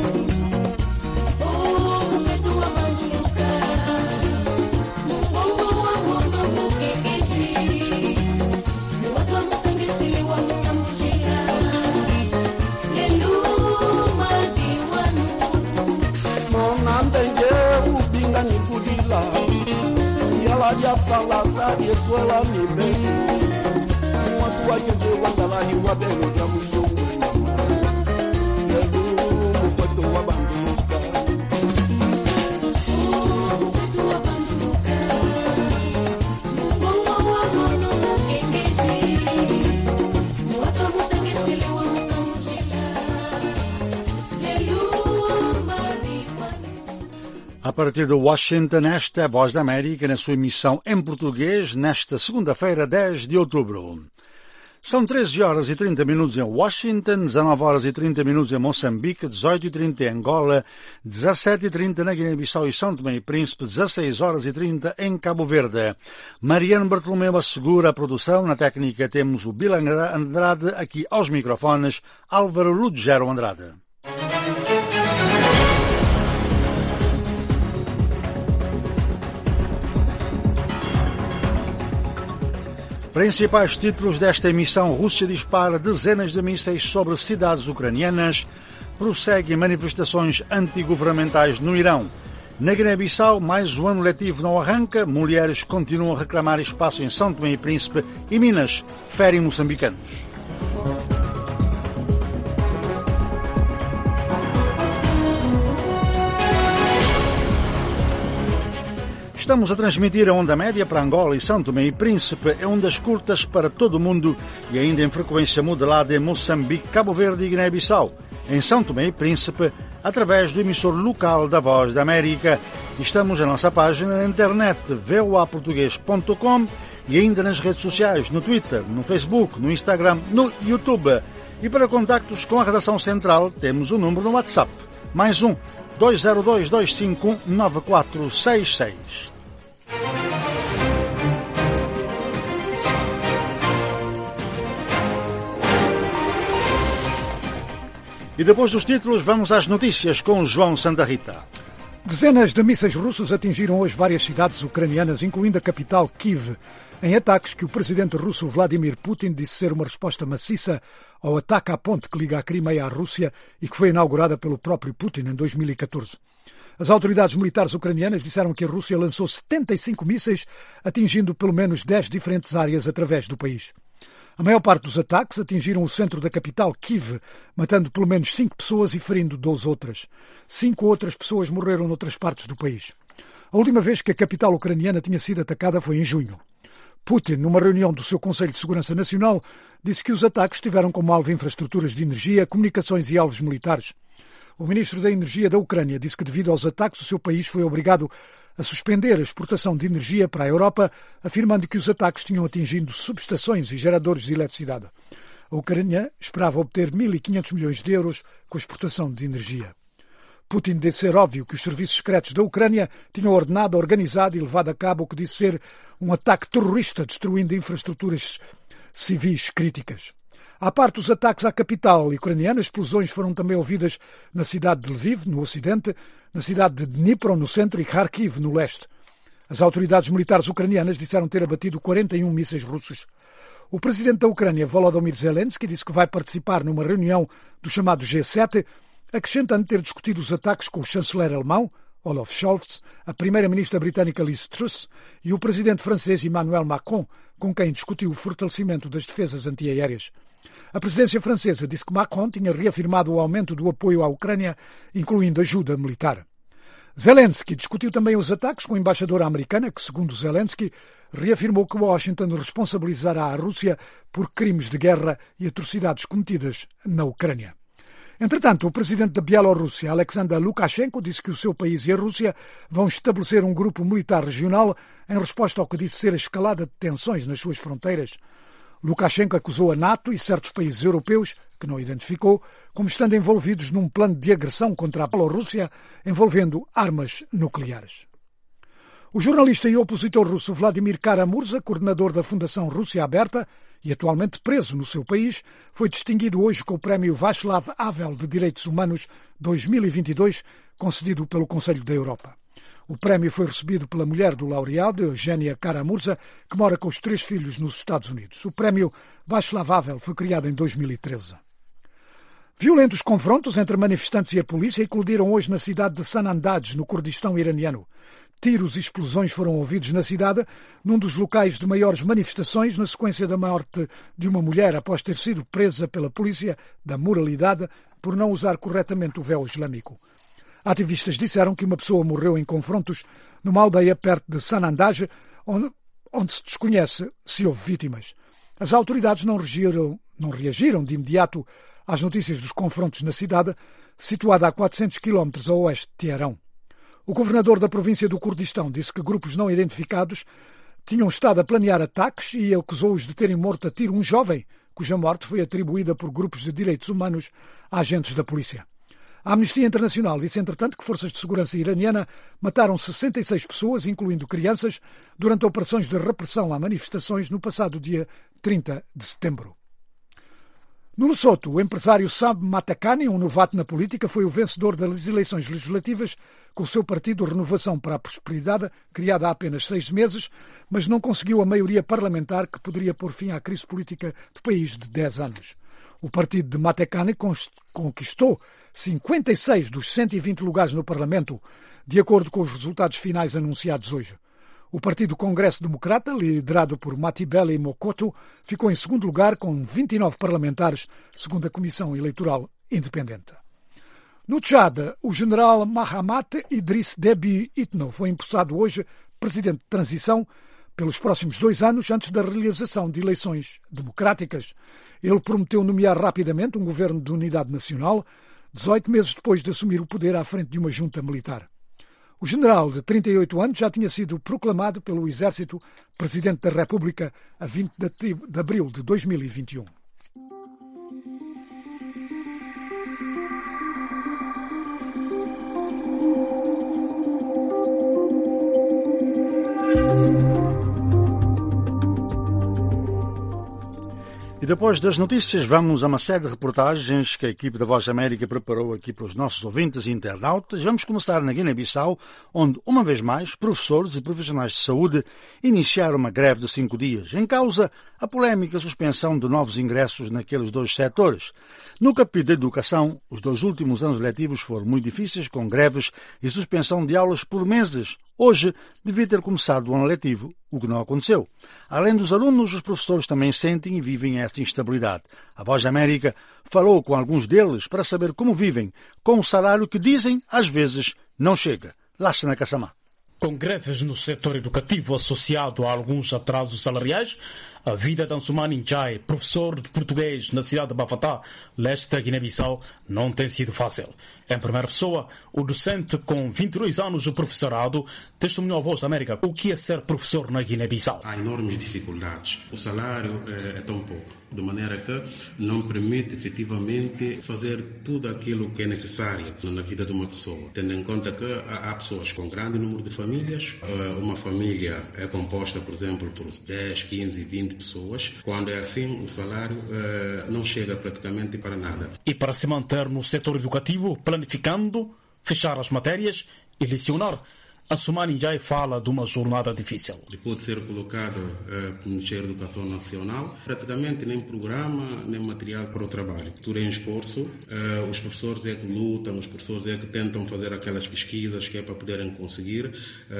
[SPEAKER 23] ya fala sabe suela ni besu watu wacheze wandalani wabelu ya mzungu lelu mkweto wabanduka mungongo wa mono kengeji watu mutengesele wa mkamujila lelu
[SPEAKER 1] A partir de Washington, esta é a Voz da América na sua emissão em português nesta segunda-feira, 10 de outubro. São 13 horas e 30 minutos em Washington, 19 horas e 30 minutos em Moçambique, 18 e 30 em Angola, 17 e 30 na Guiné-Bissau e São Tomé e Príncipe, 16 horas e 30 em Cabo Verde. Mariano Bartolomeu assegura a produção. Na técnica temos o Bill Andrade, aqui aos microfones, Álvaro Ludgero Andrade. Principais títulos desta emissão: Rússia dispara dezenas de mísseis sobre cidades ucranianas, prosseguem manifestações antigovernamentais no Irão. Na Guiné-Bissau, mais um ano letivo não arranca, mulheres continuam a reclamar espaço em São Tomé e Príncipe e Minas ferem moçambicanos. Estamos a transmitir a onda média para Angola e São Tomé e Príncipe, em ondas curtas para todo o mundo e ainda em frequência modulada em Moçambique, Cabo Verde e Guiné-Bissau. Em São Tomé e Príncipe, através do emissor local da Voz da América. Estamos na nossa página na internet voaportugues.com e ainda nas redes sociais, no Twitter, no Facebook, no Instagram, no YouTube. E para contactos com a redação central, temos o número no WhatsApp, mais 202-251-9466. E depois dos títulos, vamos às notícias com João Santa Rita. Dezenas de mísseis russos atingiram hoje várias cidades ucranianas, incluindo a capital Kiev, em ataques que o presidente russo Vladimir Putin disse ser uma resposta maciça ao ataque à ponte que liga a Crimeia à Rússia e que foi inaugurada pelo próprio Putin em 2014. As autoridades militares ucranianas disseram que a Rússia lançou 75 mísseis, atingindo pelo menos 10 diferentes áreas através do país. A maior parte dos ataques atingiram o centro da capital, Kiev, matando pelo menos 5 pessoas e ferindo 12 outras. 5 outras pessoas morreram noutras partes do país. A última vez que a capital ucraniana tinha sido atacada foi em junho. Putin, numa reunião do seu Conselho de Segurança Nacional, disse que os ataques tiveram como alvo infraestruturas de energia, comunicações e alvos militares. O ministro da Energia da Ucrânia disse que, devido aos ataques, o seu país foi obrigado a suspender a exportação de energia para a Europa, afirmando que os ataques tinham atingido subestações e geradores de eletricidade. A Ucrânia esperava obter 1.500 milhões de euros com a exportação de energia. Putin disse ser óbvio que os serviços secretos da Ucrânia tinham ordenado, organizado e levado a cabo o que disse ser um ataque terrorista, destruindo infraestruturas civis críticas. À parte dos ataques à capital ucraniana, explosões foram também ouvidas na cidade de Lviv, no ocidente, na cidade de Dnipro, no centro, e Kharkiv, no leste. As autoridades militares ucranianas disseram ter abatido 41 mísseis russos. O presidente da Ucrânia, Volodymyr Zelensky, disse que vai participar numa reunião do chamado G7, acrescentando ter discutido os ataques com o chanceler alemão, Olaf Scholz, a primeira-ministra britânica Liz Truss e o presidente francês Emmanuel Macron, com quem discutiu o fortalecimento das defesas antiaéreas. A presidência francesa disse que Macron tinha reafirmado o aumento do apoio à Ucrânia, incluindo ajuda militar. Zelensky discutiu também os ataques com a embaixadora americana, que, segundo Zelensky, reafirmou que Washington responsabilizará a Rússia por crimes de guerra e atrocidades cometidas na Ucrânia. Entretanto, o presidente da Bielorrússia, Alexander Lukashenko, disse que o seu país e a Rússia vão estabelecer um grupo militar regional em resposta ao que disse ser a escalada de tensões nas suas fronteiras. Lukashenko acusou a NATO e certos países europeus, que não identificou, como estando envolvidos num plano de agressão contra a Bielorrússia envolvendo armas nucleares. O jornalista e opositor russo Vladimir Kara-Murza, coordenador da Fundação Rússia Aberta e atualmente preso no seu país, foi distinguido hoje com o prémio Václav Havel de Direitos Humanos 2022, concedido pelo Conselho da Europa. O prémio foi recebido pela mulher do laureado, Eugénia Kara-Murza, que mora com os 3 filhos nos Estados Unidos. O prémio Václav Havel foi criado em 2013. Violentos confrontos entre manifestantes e a polícia eclodiram hoje na cidade de Sanandaj, no Kurdistão iraniano. Tiros e explosões foram ouvidos na cidade, num dos locais de maiores manifestações, na sequência da morte de uma mulher após ter sido presa pela polícia da moralidade por não usar corretamente o véu islâmico. Ativistas disseram que uma pessoa morreu em confrontos numa aldeia perto de Sanandaj, onde se desconhece se houve vítimas. As autoridades não reagiram de imediato às notícias dos confrontos na cidade, situada a 400 km a oeste de Teherão. O governador da província do Kurdistão disse que grupos não identificados tinham estado a planear ataques e acusou-os de terem morto a tiro um jovem, cuja morte foi atribuída por grupos de direitos humanos a agentes da polícia. A Amnistia Internacional disse, entretanto, que forças de segurança iraniana mataram 66 pessoas, incluindo crianças, durante operações de repressão a manifestações no passado dia 30 de setembro. No Lesoto, o empresário Sam Matakane, um novato na política, foi o vencedor das eleições legislativas com o seu partido Renovação para a Prosperidade, criado há apenas 6 meses, mas não conseguiu a maioria parlamentar que poderia pôr fim à crise política do país de 10 anos. O partido de Matakane conquistou 56 dos 120 lugares no Parlamento, de acordo com os resultados finais anunciados hoje. O Partido Congresso Democrata, liderado por Matibele Mokoto, ficou em segundo lugar com 29 parlamentares, segundo a Comissão Eleitoral Independente. No Tchad, o general Mahamat Idriss Déby Itno foi empossado hoje presidente de transição pelos próximos 2 anos antes da realização de eleições democráticas. Ele prometeu nomear rapidamente um governo de unidade nacional, 18 meses depois de assumir o poder à frente de uma junta militar. O general, de 38 anos, já tinha sido proclamado pelo Exército Presidente da República a 20 de abril de 2021.
[SPEAKER 5] E depois das notícias, vamos a uma série de reportagens que a equipe da Voz da América preparou aqui para os nossos ouvintes e internautas. Vamos começar na Guiné-Bissau, onde, uma vez mais, professores e profissionais de saúde iniciaram uma greve de 5 dias. Em causa, a polémica suspensão de novos ingressos naqueles 2 setores. No capítulo da educação, os 2 últimos anos letivos foram muito difíceis, com greves e suspensão de aulas por meses. Hoje, devia ter começado o ano letivo, o que não aconteceu. Além dos alunos, os professores também sentem e vivem esta instabilidade. A Voz da América falou com alguns deles para saber como vivem, com o salário que dizem, às vezes, não chega. Lá-se na Caçamá.
[SPEAKER 6] Com greves no setor educativo associado a alguns atrasos salariais, a vida de Ansumani Njai, professor de português na cidade de Bafatá, leste da Guiné-Bissau, não tem sido fácil. Em primeira pessoa, o docente com 22 anos de professorado testemunhou à Voz da América o que é ser professor na Guiné-Bissau.
[SPEAKER 8] Há enormes dificuldades. O salário é tão pouco, de maneira que não permite efetivamente fazer tudo aquilo que é necessário na vida de uma pessoa. Tendo em conta que há pessoas com grande número de famílias, uma família é composta, por exemplo, por 10, 15, 20 pessoas. Quando é assim, o salário não chega praticamente para nada.
[SPEAKER 6] E para se manter no setor educativo, planificando, fechar as matérias e lecionar, Ansumani Njai fala de uma jornada difícil.
[SPEAKER 8] Depois de ser colocado no Ministério da Educação Nacional, praticamente nem programa, nem material para o trabalho. Tudo em esforço, os professores é que lutam, os professores é que tentam fazer aquelas pesquisas que é para poderem conseguir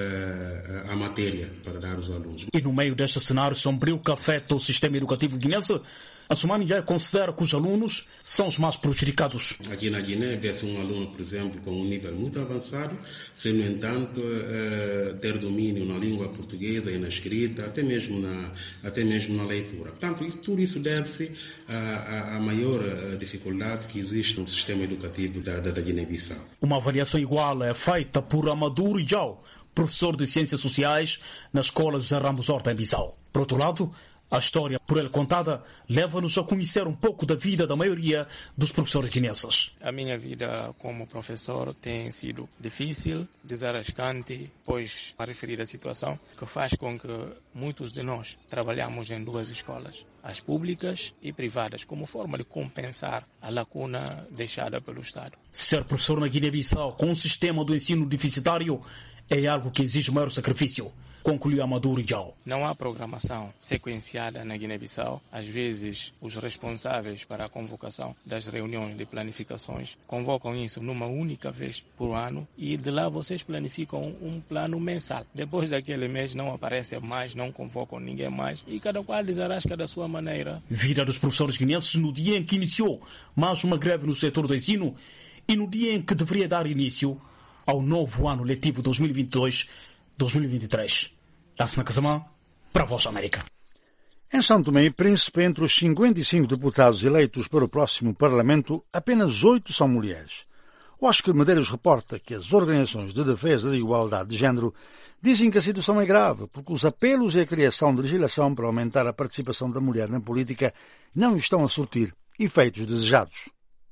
[SPEAKER 8] a matéria para dar aos alunos.
[SPEAKER 6] E no meio deste cenário sombrio que afeta o sistema educativo guinense, Ansumani Njai considera que os alunos são os mais prejudicados.
[SPEAKER 8] Aqui na Guiné, vê-se um aluno, por exemplo, com um nível muito avançado, sem, no entanto, ter domínio na língua portuguesa e na escrita, até mesmo na leitura. Portanto, tudo isso deve-se à maior dificuldade que existe no sistema educativo da Guiné-Bissau.
[SPEAKER 6] Uma avaliação igual é feita por Amadou Rijau, professor de Ciências Sociais na Escola José Ramos Horta, em Bissau. Por outro lado, a história, por ele contada, leva-nos a conhecer um pouco da vida da maioria dos professores guineenses.
[SPEAKER 24] A minha vida como professor tem sido difícil, desarascante, pois a referir a situação que faz com que muitos de nós trabalhamos em 2 escolas, as públicas e privadas, como forma de compensar a lacuna deixada pelo Estado.
[SPEAKER 6] Ser professor na Guiné-Bissau com um sistema do ensino deficitário é algo que exige maior sacrifício, concluiu Amadou Rijau.
[SPEAKER 24] Não há programação sequenciada na Guiné-Bissau. Às vezes, os responsáveis para a convocação das reuniões de planificações convocam isso numa única vez por ano e de lá vocês planificam um plano mensal. Depois daquele mês não aparece mais, não convocam ninguém mais e cada qual desarasca da sua maneira.
[SPEAKER 6] Vida dos professores guineenses no dia em que iniciou mais uma greve no setor do ensino e no dia em que deveria dar início ao novo ano letivo 2022-2023. Lá-se na Casamã, para a Voz da América.
[SPEAKER 5] Em São Tomé e Príncipe, entre os 55 deputados eleitos para o próximo Parlamento, apenas 8 são mulheres. Oscar Medeiros reporta que as organizações de defesa da igualdade de género dizem que a situação é grave porque os apelos e a criação de legislação para aumentar a participação da mulher na política não estão a surtir efeitos desejados.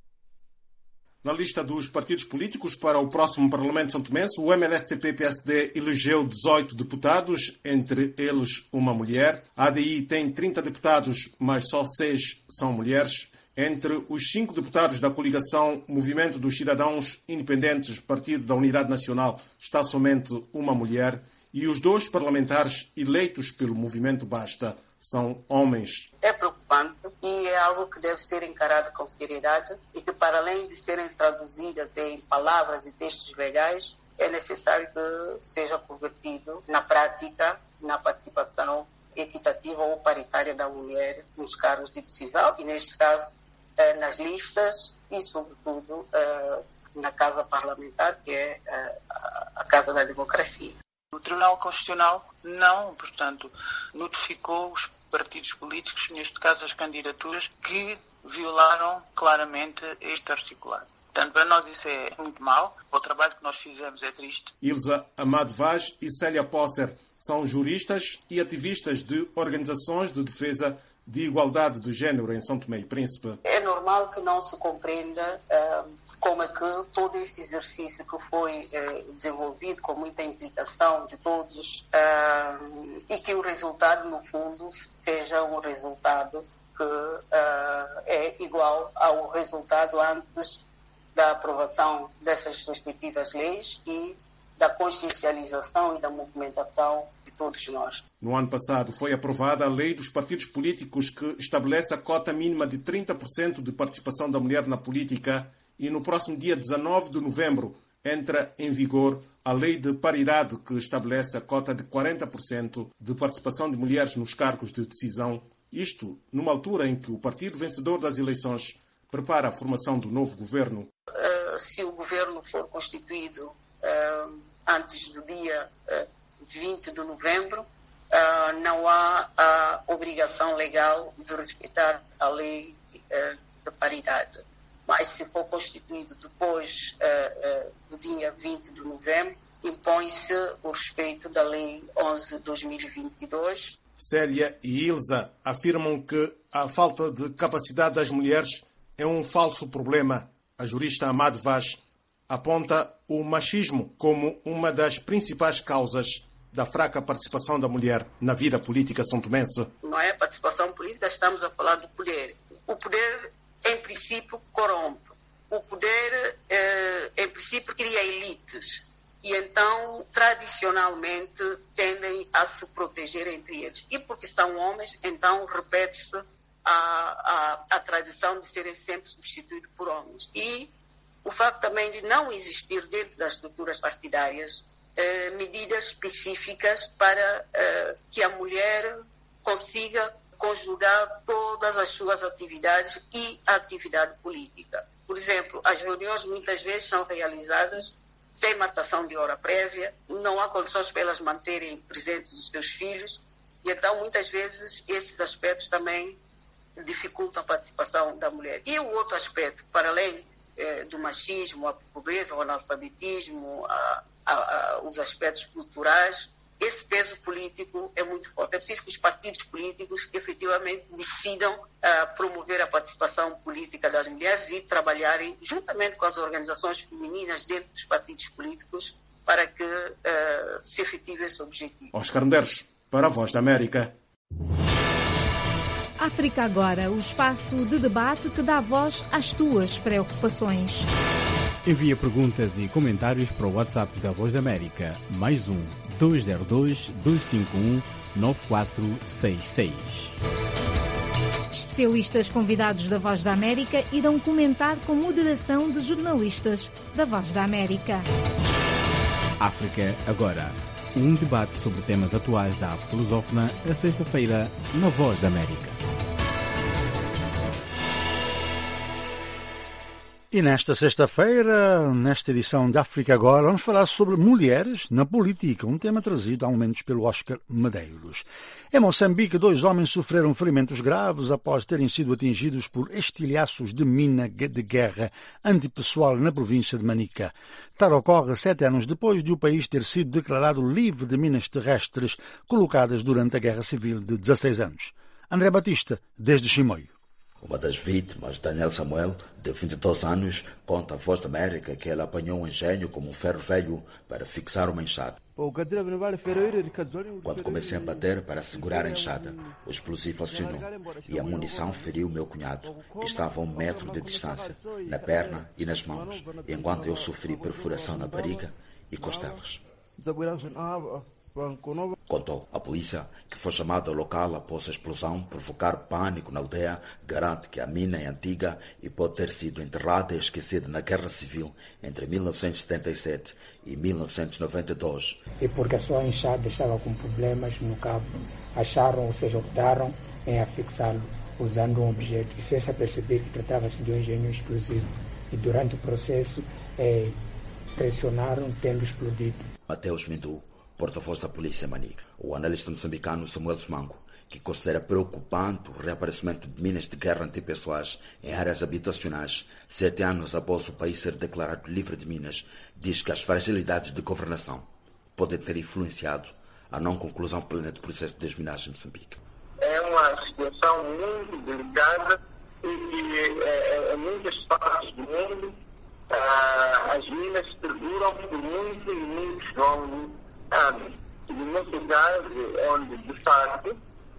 [SPEAKER 7] Na lista dos partidos políticos para o próximo Parlamento santomense, o MNSTP-PSD elegeu 18 deputados, entre eles uma mulher. A ADI tem 30 deputados, mas só 6 são mulheres. Entre os 5 deputados da coligação Movimento dos Cidadãos Independentes, Partido da Unidade Nacional, está somente uma mulher. E os 2 parlamentares eleitos pelo Movimento Basta são homens.
[SPEAKER 9] É preocupante e é algo que deve ser encarado com seriedade e que, para além de serem traduzidas em palavras e textos legais, é necessário que seja convertido na prática, na participação equitativa ou paritária da mulher nos cargos de decisão e, neste caso, nas listas e, sobretudo, na Casa Parlamentar, que é a Casa da Democracia.
[SPEAKER 10] O Tribunal Constitucional não, portanto, notificou os partidos políticos, neste caso as candidaturas, que violaram claramente este articulado. Portanto, para nós isso é muito mau. O trabalho que nós fizemos é triste.
[SPEAKER 7] Ilza Amado Vaz e Célia Posser são juristas e ativistas de organizações de defesa de igualdade de género em São Tomé e Príncipe.
[SPEAKER 9] É normal que não se compreenda como é que todo esse exercício que foi desenvolvido com muita implicação de todos e que o resultado, no fundo, seja um resultado que é igual ao resultado antes da aprovação dessas respectivas leis e da consciencialização e da movimentação de todos nós.
[SPEAKER 7] No ano passado foi aprovada a lei dos partidos políticos que estabelece a cota mínima de 30% de participação da mulher na política e no próximo dia 19 de novembro entra em vigor a lei de paridade que estabelece a cota de 40% de participação de mulheres nos cargos de decisão. Isto numa altura em que o partido vencedor das eleições prepara a formação do novo governo.
[SPEAKER 9] Se o governo for constituído antes do dia 20 de novembro, não há a obrigação legal de respeitar a lei de paridade. Mas se for constituído depois do dia 20 de novembro, impõe-se o respeito da Lei 11 de 2022.
[SPEAKER 7] Célia e Ilza afirmam que a falta de capacidade das mulheres é um falso problema. A jurista Amado Vaz aponta o machismo como uma das principais causas da fraca participação da mulher na vida política são-tomense.
[SPEAKER 9] Não é participação política, estamos a falar do poder. O poder, em princípio, corrompe. O poder, em princípio, cria elites. E então, tradicionalmente, tendem a se proteger entre eles. E porque são homens, então repete-se a tradição de serem sempre substituídos por homens. E o facto também de não existir dentro das estruturas partidárias medidas específicas para que a mulher consiga conjugar todas as suas atividades e a atividade política. Por exemplo, as reuniões muitas vezes são realizadas sem marcação de hora prévia, não há condições para elas manterem presentes os seus filhos, e então muitas vezes esses aspectos também dificultam a participação da mulher. E o outro aspecto, para além do machismo, a pobreza, o analfabetismo, os aspectos culturais, esse peso político é muito forte. É preciso que os partidos políticos efetivamente decidam promover a participação política das mulheres e trabalharem juntamente com as organizações femininas dentro dos partidos políticos para que se efetive esse objetivo.
[SPEAKER 7] Oscar Medeiros, para a Voz da América.
[SPEAKER 13] África Agora, o espaço de debate que dá voz às tuas preocupações.
[SPEAKER 14] Envia perguntas e comentários para o WhatsApp da Voz da América, +1 202 251 9466.
[SPEAKER 13] Especialistas convidados da Voz da América irão comentar com moderação de jornalistas da Voz da América.
[SPEAKER 14] África Agora, um debate sobre temas atuais da África lusófona, a sexta-feira, na Voz da América.
[SPEAKER 5] E nesta sexta-feira, nesta edição de África Agora, vamos falar sobre mulheres na política, um tema trazido há momentos pelo Oscar Medeiros. Em Moçambique, 2 homens sofreram ferimentos graves após terem sido atingidos por estilhaços de mina de guerra antipessoal na província de Manica. Tal ocorre 7 anos depois de o país ter sido declarado livre de minas terrestres colocadas durante a Guerra Civil de 16 anos. André Batista, desde Chimoio.
[SPEAKER 4] Uma das vítimas, Daniel Samuel, de 22 anos, conta à Voz da América que ela apanhou um engenho como um ferro velho para fixar uma enxada. Quando comecei a bater para segurar a enxada, o explosivo acionou e a munição feriu meu cunhado, que estava a 1 metro de distância, na perna e nas mãos, enquanto eu sofri perfuração na barriga e costelas. Contou. A polícia, que foi chamada ao local após a explosão provocar pânico na aldeia, garante que a mina é antiga e pode ter sido enterrada e esquecida na Guerra Civil entre 1977 e 1992.
[SPEAKER 2] E porque a sua enxada estava com problemas no cabo, acharam, ou seja, optaram em afixá-lo usando um objeto. E sem se perceber que tratava-se de um engenho explosivo. E durante o processo, pressionaram, tendo explodido.
[SPEAKER 4] Mateus Mendu, porta-voz da polícia Manica. O analista moçambicano Samuel Sumango, que considera preocupante o reaparecimento de minas de guerra antipessoais em áreas habitacionais 7 anos após o país ser declarado livre de minas, diz que as fragilidades de governação podem ter influenciado a não conclusão plena do processo de desminagem em Moçambique.
[SPEAKER 3] É uma situação muito delicada e em muitas partes do mundo as minas perduram por muitos e muitos longos anos. E nesse caso, onde de facto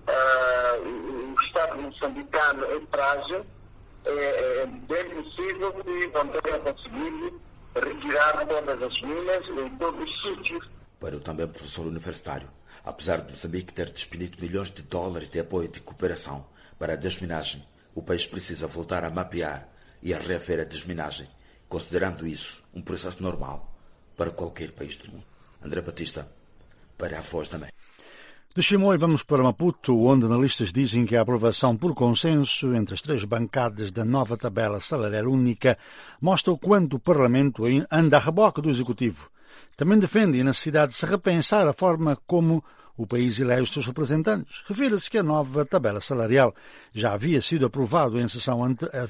[SPEAKER 3] o Estado moçambicano é frágil, é bem possível que não tenha conseguido retirar todas as minas em todos os sítios.
[SPEAKER 4] Para o também professor universitário, apesar de Moçambique ter despedido milhões de dólares de apoio de cooperação para a desminagem, o país precisa voltar a mapear e a reaver a desminagem, considerando isso um processo normal para qualquer país do mundo. André Batista, para a Voz da América.
[SPEAKER 5] De Chimoio vamos para Maputo, onde analistas dizem que a aprovação por consenso entre as 3 bancadas da nova tabela salarial única mostra o quanto o Parlamento anda a reboque do Executivo. Também defendem a necessidade de se repensar a forma como o país elege os seus representantes. Refere-se que a nova tabela salarial já havia sido aprovada em sessão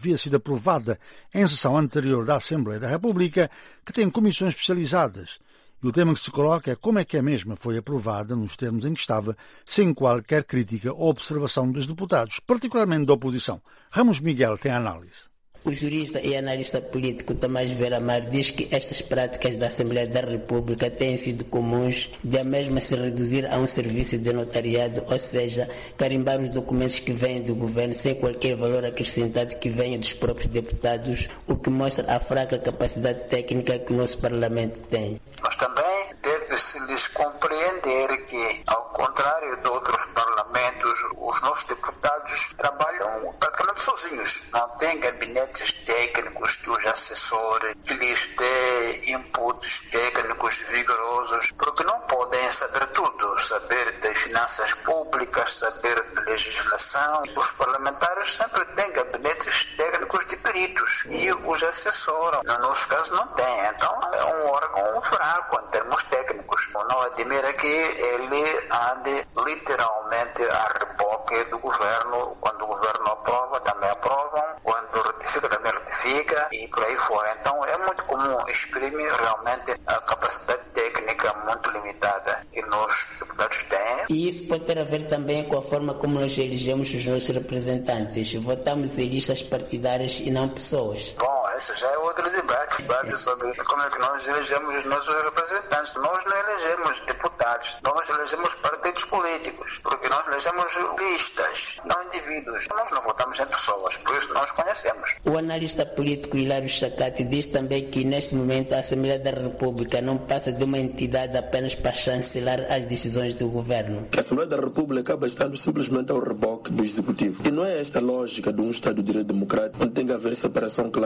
[SPEAKER 5] anterior da Assembleia da República, que tem comissões especializadas. E o tema que se coloca é como é que a mesma foi aprovada nos termos em que estava, sem qualquer crítica ou observação dos deputados, particularmente da oposição. Ramos Miguel tem a análise.
[SPEAKER 11] O jurista e analista político Tomás Vera Mar diz que estas práticas da Assembleia da República têm sido comuns de a mesma se reduzir a um serviço de notariado, ou seja, carimbar os documentos que vêm do governo sem qualquer valor acrescentado que venha dos próprios deputados, o que mostra a fraca capacidade técnica que o nosso Parlamento tem.
[SPEAKER 10] Mas também deve-se lhes compreender que, ao contrário de outros parlamentos, os nossos deputados trabalham praticamente sozinhos. Não têm gabinetes técnicos que os assessorem, que lhes dê inputs técnicos vigorosos, porque não podem saber tudo, saber das finanças públicas, saber de legislação. Os parlamentares sempre têm gabinetes técnicos de peritos e os assessoram. No nosso caso não tem, então é um órgão fraco em termos técnicos. Não admira que ele ande literalmente a reboque do governo. Quando o governo aprova, também aprovam. Quando retifica, também retifica e por aí fora. Então é muito comum, exprime realmente a capacidade técnica muito limitada que nós deputados têm.
[SPEAKER 11] E isso pode ter a ver também com a forma como nós elegemos os nossos representantes. Votamos em listas partidárias e não pessoas.
[SPEAKER 10] Bom, esse já é outro debate sobre como é que nós elegemos os nossos representantes. Nós não elegemos deputados, nós elegemos partidos políticos, porque nós elegemos listas, não indivíduos. Nós não votamos em pessoas, por isso nós conhecemos.
[SPEAKER 11] O analista político Hilário Chacate diz também que neste momento a Assembleia da República não passa de uma entidade apenas para chancelar as decisões do governo.
[SPEAKER 12] A Assembleia da República acaba estando simplesmente ao reboque do Executivo. E não é esta lógica de um Estado de Direito Democrático, onde tem que haver separação clara de poder.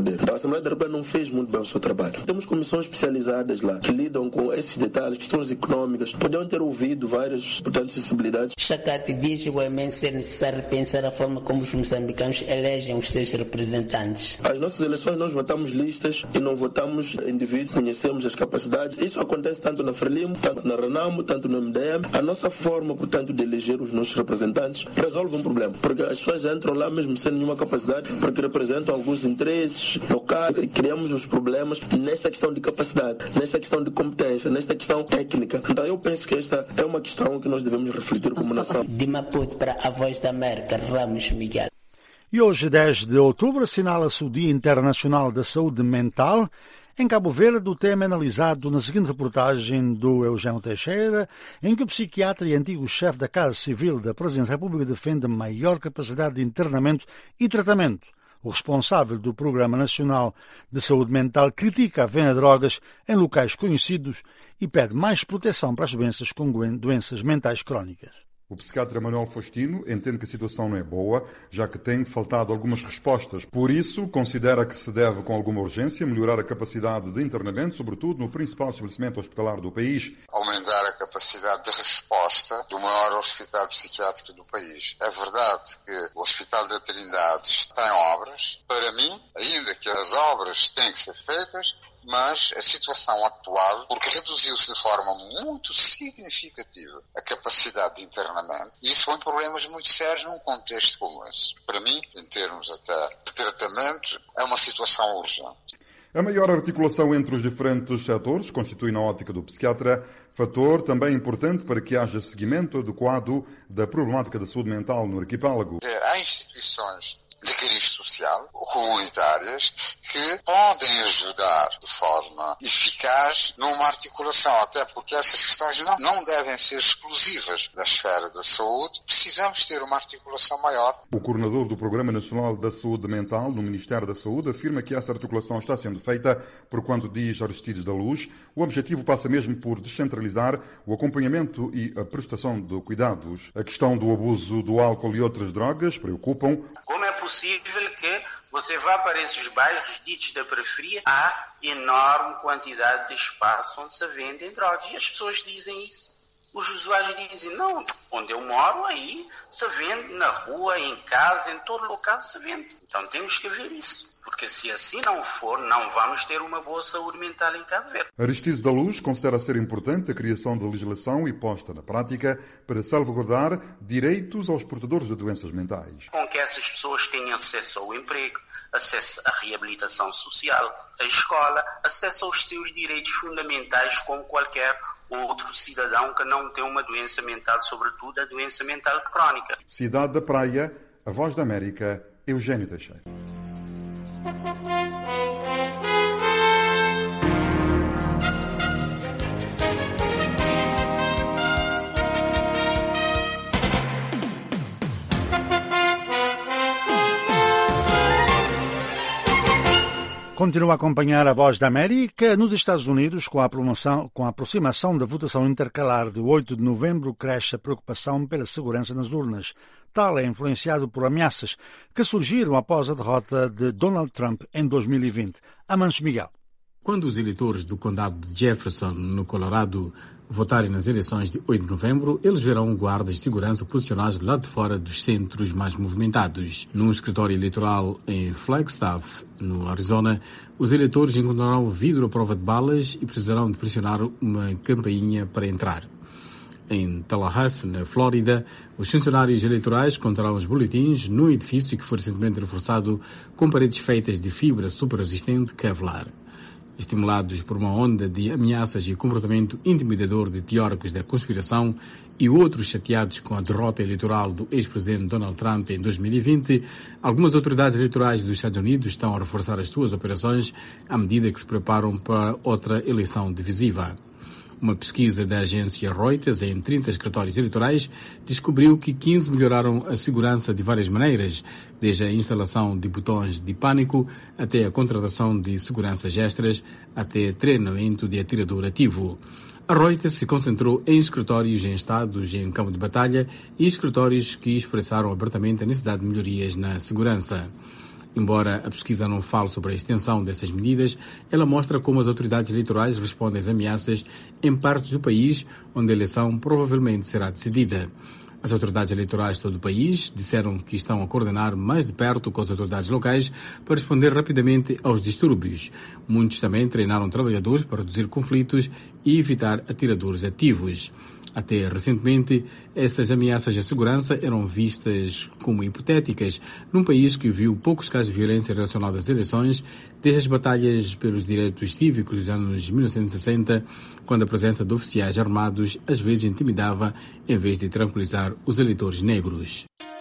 [SPEAKER 12] poder. Então, a Assembleia da República não fez muito bem o seu trabalho. Temos comissões especializadas lá que lidam com esses detalhes, questões econômicas. Podiam ter ouvido várias, portanto, sensibilidades.
[SPEAKER 11] Chacate diz igualmente ser necessário pensar a forma como os moçambicanos elegem os seus representantes.
[SPEAKER 12] As nossas eleições nós votamos listas e não votamos indivíduos, conhecemos as capacidades. Isso acontece tanto na Frelimo, tanto na Renamo, tanto no MDM. A nossa forma, portanto, de eleger os nossos representantes resolve um problema, porque as pessoas entram lá mesmo sem nenhuma capacidade, porque representam alguns interesses locais e criamos os problemas nesta questão de capacidade, nesta questão de competência, nesta questão técnica. Então eu penso que esta é uma questão que nós devemos refletir como nação.
[SPEAKER 11] De Maputo para a Voz da América, Ramos Miguel.
[SPEAKER 5] E hoje, 10 de outubro, assinala-se o Dia Internacional da Saúde Mental. Em Cabo Verde, o tema é analisado na seguinte reportagem do Eugênio Teixeira, em que o psiquiatra e antigo chefe da Casa Civil da Presidência da República defende maior capacidade de internamento e tratamento. O responsável do Programa Nacional de Saúde Mental critica a venda de drogas em locais conhecidos e pede mais proteção para as doenças com doenças mentais crónicas.
[SPEAKER 16] O psiquiatra Manuel Faustino entende que a situação não é boa, já que tem faltado algumas respostas. Por isso, considera que se deve, com alguma urgência, melhorar a capacidade de internamento, sobretudo no principal estabelecimento hospitalar do país.
[SPEAKER 17] Aumentar a capacidade de resposta do maior hospital psiquiátrico do país. É verdade que o Hospital da Trindade tem obras. Para mim, ainda que as obras têm que ser feitas, mas a situação atual, porque reduziu-se de forma muito significativa a capacidade de internamento, e isso põe problemas muito sérios num contexto como esse. Para mim, em termos até de tratamento, é uma situação urgente.
[SPEAKER 16] A maior articulação entre os diferentes setores constitui, na ótica do psiquiatra, fator também importante para que haja seguimento adequado da problemática da saúde mental no arquipélago.
[SPEAKER 17] Há instituições de cariz social, comunitárias, que podem ajudar de forma eficaz numa articulação, até porque essas questões não devem ser exclusivas da esfera da saúde. Precisamos ter uma articulação maior.
[SPEAKER 16] O coordenador do Programa Nacional da Saúde Mental no Ministério da Saúde afirma que essa articulação está sendo feita, por quanto diz Aristides da Luz. O objetivo passa mesmo por descentralizar o acompanhamento e a prestação de cuidados. A questão do abuso do álcool e outras drogas preocupam.
[SPEAKER 18] Como é possível que você vá para esses bairros ditos da periferia, há enorme quantidade de espaço onde se vendem drogas e as pessoas dizem isso. Os usuários dizem, não, onde eu moro aí se vende, na rua, em casa, em todo local se vende. Então temos que ver isso, porque se assim não for, não vamos ter uma boa saúde mental em Cabo Verde.
[SPEAKER 16] Aristides da Luz considera ser importante a criação de legislação e posta na prática para salvaguardar direitos aos portadores de doenças mentais.
[SPEAKER 18] Com que essas pessoas tenham acesso ao emprego, acesso à reabilitação social, à escola, acesso aos seus direitos fundamentais como qualquer outro cidadão que não tem uma doença mental, sobretudo a doença mental crónica.
[SPEAKER 16] Cidade da Praia, a Voz da América, Eugênio Teixeira.
[SPEAKER 5] Continua a acompanhar a Voz da América. Nos Estados Unidos, com a aproximação da votação intercalar de 8 de novembro, cresce a preocupação pela segurança nas urnas. Tal é influenciado por ameaças que surgiram após a derrota de Donald Trump em 2020. Amancio Miguel.
[SPEAKER 14] Quando os eleitores do condado de Jefferson, no Colorado, votarem nas eleições de 8 de novembro, eles verão guardas de segurança posicionados do lado de fora dos centros mais movimentados. Num escritório eleitoral em Flagstaff, no Arizona, os eleitores encontrarão vidro à prova de balas e precisarão de pressionar uma campainha para entrar. Em Tallahassee, na Flórida, os funcionários eleitorais contarão os boletins num edifício que foi recentemente reforçado com paredes feitas de fibra super resistente Kevlar. Estimulados por uma onda de ameaças e comportamento intimidador de teóricos da conspiração e outros chateados com a derrota eleitoral do ex-presidente Donald Trump em 2020, algumas autoridades eleitorais dos Estados Unidos estão a reforçar as suas operações à medida que se preparam para outra eleição divisiva. Uma pesquisa da agência Reuters em 30 escritórios eleitorais descobriu que 15 melhoraram a segurança de várias maneiras, desde a instalação de botões de pânico até a contratação de seguranças extras, até treinamento de atirador ativo. A Reuters se concentrou em escritórios em estados em campo de batalha e escritórios que expressaram abertamente a necessidade de melhorias na segurança. Embora a pesquisa não fale sobre a extensão dessas medidas, ela mostra como as autoridades eleitorais respondem às ameaças em partes do país onde a eleição provavelmente será decidida. As autoridades eleitorais de todo o país disseram que estão a coordenar mais de perto com as autoridades locais para responder rapidamente aos distúrbios. Muitos também treinaram trabalhadores para reduzir conflitos e evitar atiradores ativos. Até recentemente, essas ameaças à segurança eram vistas como hipotéticas num país que viu poucos casos de violência relacionados às eleições desde as batalhas pelos direitos cívicos dos anos 1960, quando a presença de oficiais armados às vezes intimidava em vez de tranquilizar os eleitores negros.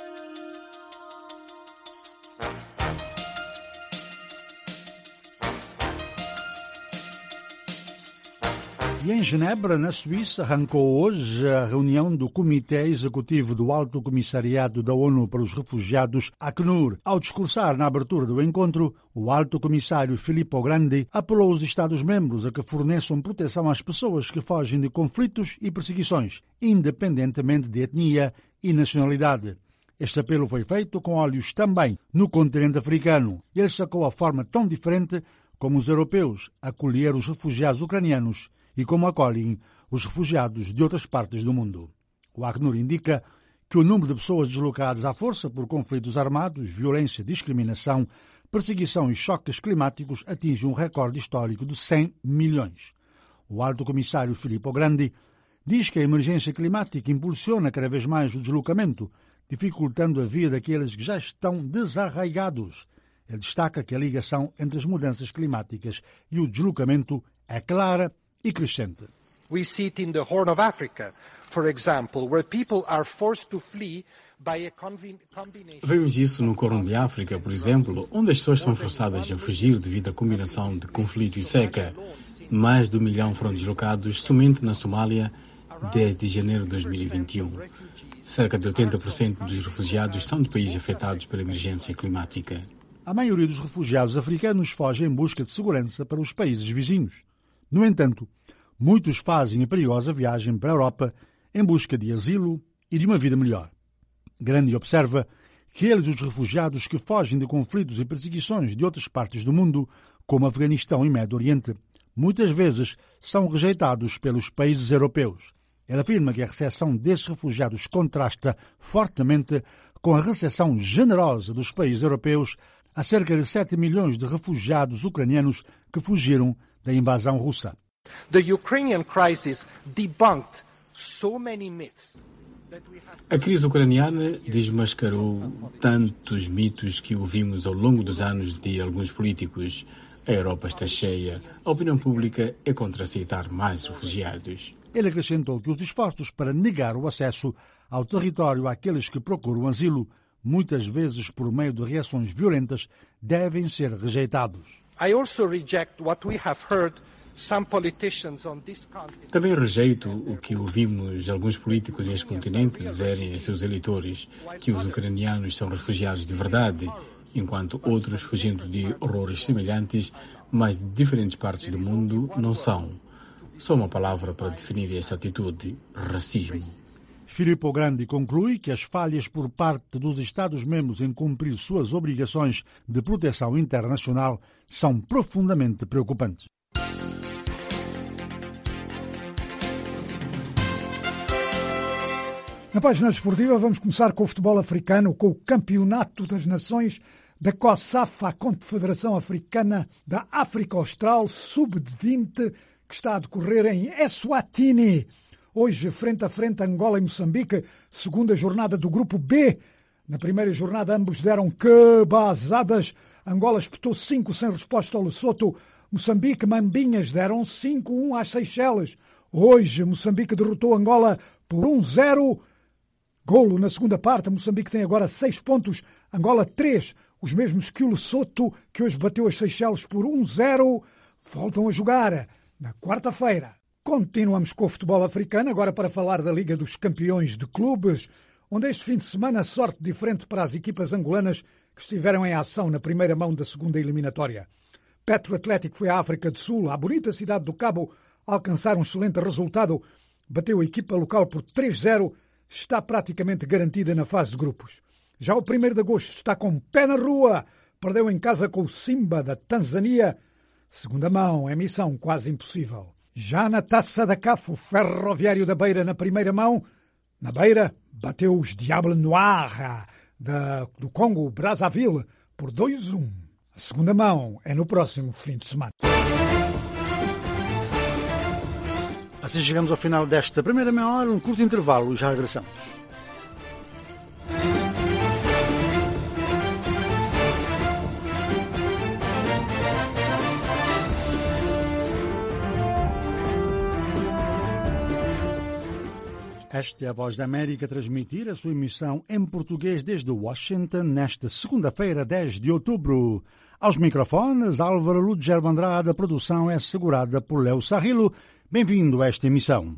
[SPEAKER 5] E em Genebra, na Suíça, arrancou hoje a reunião do Comitê Executivo do Alto Comissariado da ONU para os Refugiados, Acnur. Ao discursar na abertura do encontro, o Alto Comissário Filippo Grandi apelou aos Estados-membros a que forneçam proteção às pessoas que fogem de conflitos e perseguições, independentemente de etnia e nacionalidade. Este apelo foi feito com olhos também no continente africano. Ele sacou a forma tão diferente como os europeus acolheram os refugiados ucranianos e como acolhem os refugiados de outras partes do mundo. O Acnur indica que o número de pessoas deslocadas à força por conflitos armados, violência, discriminação, perseguição e choques climáticos atinge um recorde histórico de 100 milhões. O Alto Comissário Filippo Grandi diz que a emergência climática impulsiona cada vez mais o deslocamento, dificultando a vida daqueles que já estão desarraigados. Ele destaca que a ligação entre as mudanças climáticas e o deslocamento é clara e crescente.
[SPEAKER 15] We see it in the Horn of Africa, for example, where people are forced to flee by a combination.
[SPEAKER 14] Vemos isso no Corno de África, por exemplo, onde as pessoas são forçadas a fugir devido à combinação de conflito e seca. Mais de 1 milhão foram deslocados somente na Somália desde janeiro de 2021. Cerca de 80% dos refugiados são de países afetados pela emergência climática.
[SPEAKER 5] A maioria dos refugiados africanos foge em busca de segurança para os países vizinhos. No entanto, muitos fazem a perigosa viagem para a Europa em busca de asilo e de uma vida melhor. Grandi observa que eles, os refugiados que fogem de conflitos e perseguições de outras partes do mundo, como Afeganistão e Médio Oriente, muitas vezes são rejeitados pelos países europeus. Ele afirma que a recepção desses refugiados contrasta fortemente com a recepção generosa dos países europeus a cerca de 7 milhões de refugiados ucranianos que fugiram da invasão russa.
[SPEAKER 15] The Ukrainian crisis debunked so many myths.
[SPEAKER 14] A crise ucraniana desmascarou tantos mitos que ouvimos ao longo dos anos de alguns políticos. A Europa está cheia. A opinião pública é contra aceitar mais refugiados.
[SPEAKER 5] Ele acrescentou que os esforços para negar o acesso ao território àqueles que procuram asilo, muitas vezes por meio de reações violentas, devem ser rejeitados.
[SPEAKER 15] I also reject what we have heard some politicians on this continent.
[SPEAKER 14] Também rejeito o que ouvimos alguns políticos neste continente dizerem a seus eleitores, que os ucranianos são refugiados de verdade, enquanto outros, fugindo de horrores semelhantes, mas de diferentes partes do mundo, não são. Só uma palavra para definir esta atitude: racismo.
[SPEAKER 5] Filippo Grandi conclui que as falhas por parte dos Estados-membros em cumprir suas obrigações de proteção internacional são profundamente preocupantes.
[SPEAKER 1] Na página desportiva vamos começar com o futebol africano, com o Campeonato das Nações da COSAFA, a Confederação Africana da África Austral, sub-20, que está a decorrer em Eswatini. Hoje, frente a frente, Angola e Moçambique, segunda jornada do Grupo B. Na primeira jornada, ambos deram cabazadas. Angola espetou 5 sem resposta ao Lesoto. Moçambique, Mambinhas, deram 5-1 às Seychelles. Hoje, Moçambique derrotou Angola por 1-0. Golo na segunda parte. Moçambique tem agora 6 pontos. Angola 3. Os mesmos que o Lesoto, que hoje bateu as Seychelles por 1-0. Voltam a jogar na quarta-feira. Continuamos com o futebol africano, agora para falar da Liga dos Campeões de Clubes, onde este fim de semana sorte diferente para as equipas angolanas que estiveram em ação na primeira mão da segunda eliminatória. Petro Atlético foi à África do Sul, à bonita cidade do Cabo, a alcançar um excelente resultado. Bateu a equipa local por 3-0, está praticamente garantida na fase de grupos. Já o 1º de agosto está com pé na rua perdeu em casa com o Simba da Tanzânia. Segunda mão, é missão quase impossível. Já na Taça da CAF, o Ferroviário da Beira na primeira mão. Na Beira, bateu os Diable Noir do Congo, Brazzaville, por 2-1. A segunda mão é no próximo fim de semana.
[SPEAKER 5] Assim chegamos ao final desta primeira meia hora, um curto intervalo e já regressamos. Esta é a Voz da América a transmitir a sua emissão em português desde Washington nesta segunda-feira, 10 de outubro. Aos microfones, Álvaro Ludger Andrade, a produção é assegurada por Léo Sarrilo. Bem-vindo a esta emissão.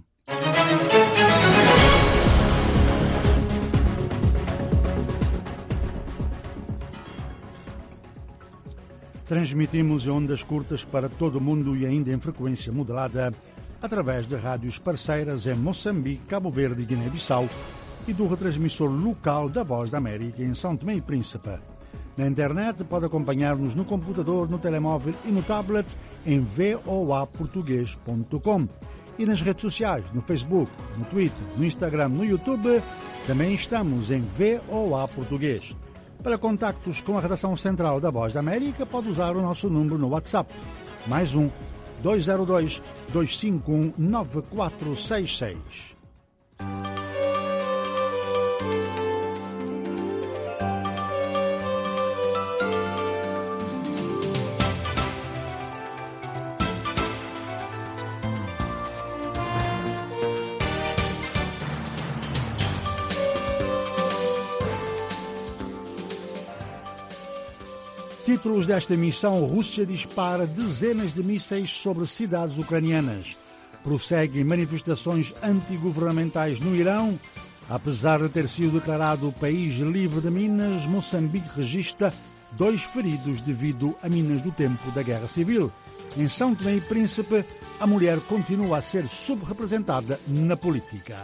[SPEAKER 5] Transmitimos em ondas curtas para todo o mundo e ainda em frequência modulada através de rádios parceiras em Moçambique, Cabo Verde e Guiné-Bissau e do retransmissor local da Voz da América em São Tomé e Príncipe. Na internet pode acompanhar-nos no computador, no telemóvel e no tablet em voaportugues.com. E nas redes sociais, no Facebook, no Twitter, no Instagram, no YouTube, também estamos em VOA Português. Para contactos com a redação central da Voz da América, pode usar o nosso número no WhatsApp. Mais 202-251-9466. Títulos desta emissão: Rússia dispara dezenas de mísseis sobre cidades ucranianas. Prosseguem manifestações antigovernamentais no Irão. Apesar de ter sido declarado o país livre de minas, Moçambique registra 2 feridos devido a minas do tempo da Guerra Civil. Em São Tomé e Príncipe, a mulher continua a ser subrepresentada na política.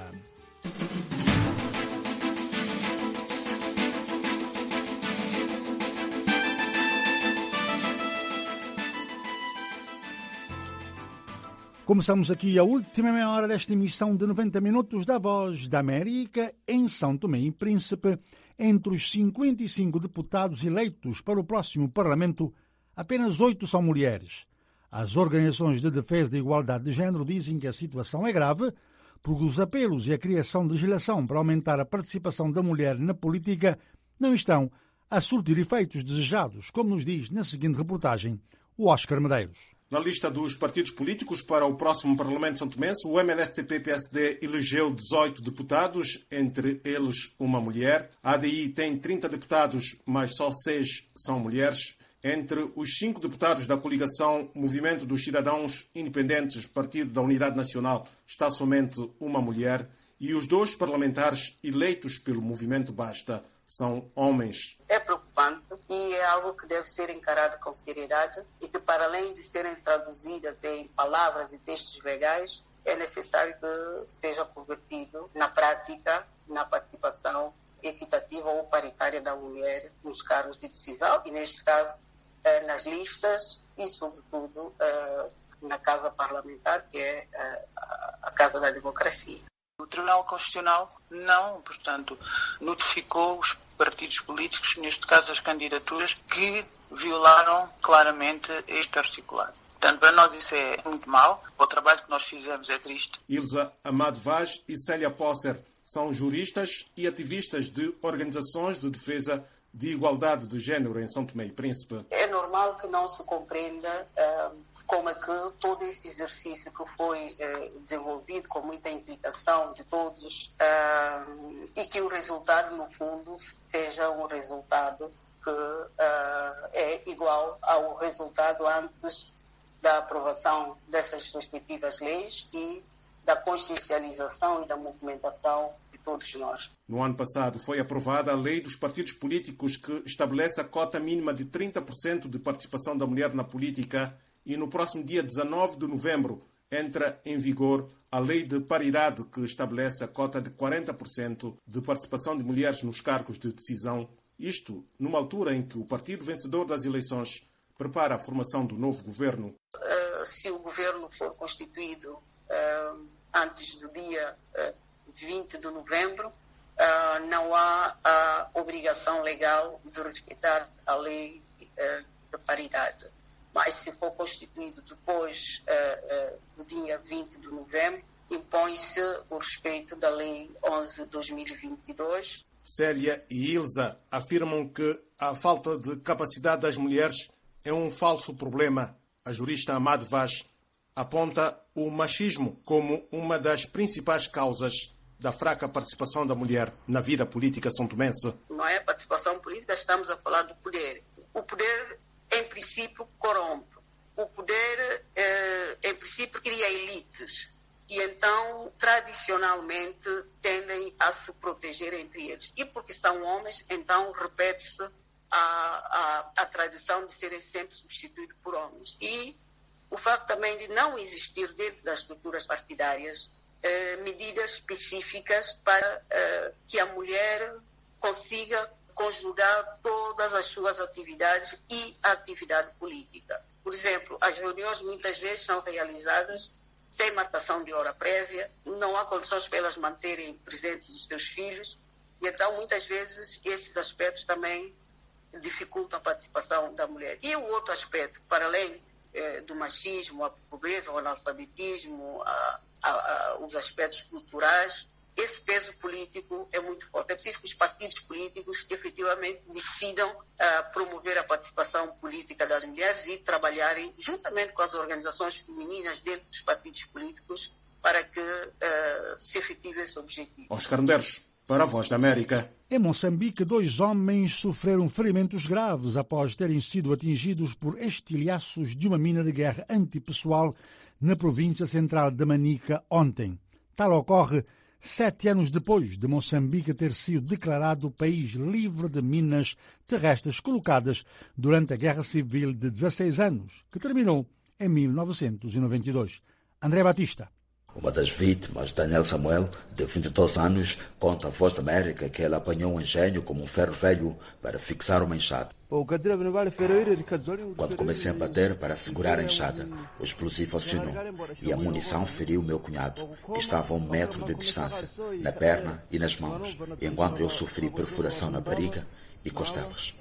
[SPEAKER 5] Começamos aqui a última meia hora desta emissão de 90 minutos da Voz da América em São Tomé e Príncipe. Entre os 55 deputados eleitos para o próximo Parlamento, apenas 8 são mulheres. As organizações de defesa da igualdade de género dizem que a situação é grave, porque os apelos e a criação de legislação para aumentar a participação da mulher na política não estão a surtir efeitos desejados, como nos diz na seguinte reportagem o Oscar Medeiros.
[SPEAKER 7] Na lista dos partidos políticos para o próximo Parlamento santomense, o MNSTP-PSD elegeu 18 deputados, entre eles uma mulher. A ADI tem 30 deputados, mas só 6 são mulheres. Entre os 5 deputados da coligação Movimento dos Cidadãos Independentes, Partido da Unidade Nacional, está somente uma mulher. E os 2 parlamentares eleitos pelo Movimento Basta são homens.
[SPEAKER 9] É preocupante e é algo que deve ser encarado com seriedade e que, para além de serem traduzidas em palavras e textos legais, é necessário que seja convertido na prática, na participação equitativa ou paritária da mulher nos cargos de decisão e, neste caso, nas listas e, sobretudo, na Casa Parlamentar, que é a Casa da Democracia.
[SPEAKER 10] O Tribunal Constitucional não, portanto, notificou os partidos políticos, neste caso as candidaturas, que violaram claramente este articulado. Portanto, para nós isso é muito mau. O trabalho que nós fizemos é triste.
[SPEAKER 7] Ilza Amado Vaz e Célia Posser são juristas e ativistas de organizações de defesa de igualdade de género em São Tomé e Príncipe.
[SPEAKER 9] É normal que não se compreenda como é que todo esse exercício que foi desenvolvido com muita implicação de todos e que o resultado, no fundo, seja um resultado que é igual ao resultado antes da aprovação dessas respectivas leis e da consciencialização e da movimentação de todos nós.
[SPEAKER 7] No ano passado foi aprovada a Lei dos Partidos Políticos que estabelece a cota mínima de 30% de participação da mulher na política e no próximo dia 19 de novembro entra em vigor a Lei de Paridade que estabelece a cota de 40% de participação de mulheres nos cargos de decisão Isto numa altura em que o partido vencedor das eleições prepara a formação do novo governo.
[SPEAKER 9] Se o governo for constituído antes do dia 20 de novembro, não há a obrigação legal de respeitar a lei de paridade. Mas se for constituído depois do dia 20 de novembro, impõe-se o respeito da Lei 11 de 2022.
[SPEAKER 7] Célia e Ilza afirmam que a falta de capacidade das mulheres é um falso problema. A jurista Amado Vaz aponta o machismo como uma das principais causas da fraca participação da mulher na vida política são-tomense.
[SPEAKER 9] Não é participação política, estamos a falar do poder. O poder, em princípio, corrompe. O poder, em princípio, cria elites. E então, tradicionalmente, tendem a se proteger entre eles. E porque são homens, então repete-se a tradição de serem sempre substituídos por homens. E o facto também de não existir dentro das estruturas partidárias medidas específicas para que a mulher consiga conjugar todas as suas atividades e a atividade política. Por exemplo, as reuniões muitas vezes são realizadas sem marcação de hora prévia, não há condições para elas manterem presentes os seus filhos, e então muitas vezes esses aspectos também dificultam a participação da mulher. E o outro aspecto, para além do machismo, a pobreza, o analfabetismo, os aspectos culturais, esse peso político é muito forte. É preciso que os partidos políticos efetivamente decidam promover a participação política das mulheres e trabalharem juntamente com as organizações femininas dentro dos partidos políticos para que se efetive esse objetivo.
[SPEAKER 7] Oscar Medeiros, para a Voz da América.
[SPEAKER 5] Em Moçambique, 2 homens sofreram ferimentos graves após terem sido atingidos por estilhaços de uma mina de guerra antipessoal na província central de Manica ontem. Tal ocorre 7 anos depois de Moçambique ter sido declarado país livre de minas terrestres colocadas durante a Guerra Civil de 16 anos, que terminou em 1992. André Batista.
[SPEAKER 4] Uma das vítimas, Daniel Samuel, de 22 anos, conta à Voz da América que ela apanhou um engenho como um ferro velho para fixar uma enxada. Quando comecei a bater para segurar a enxada, o explosivo acionou e a munição feriu meu cunhado, que estava a 1 metro de distância, na perna e nas mãos, enquanto eu sofri perfuração na barriga e costelas.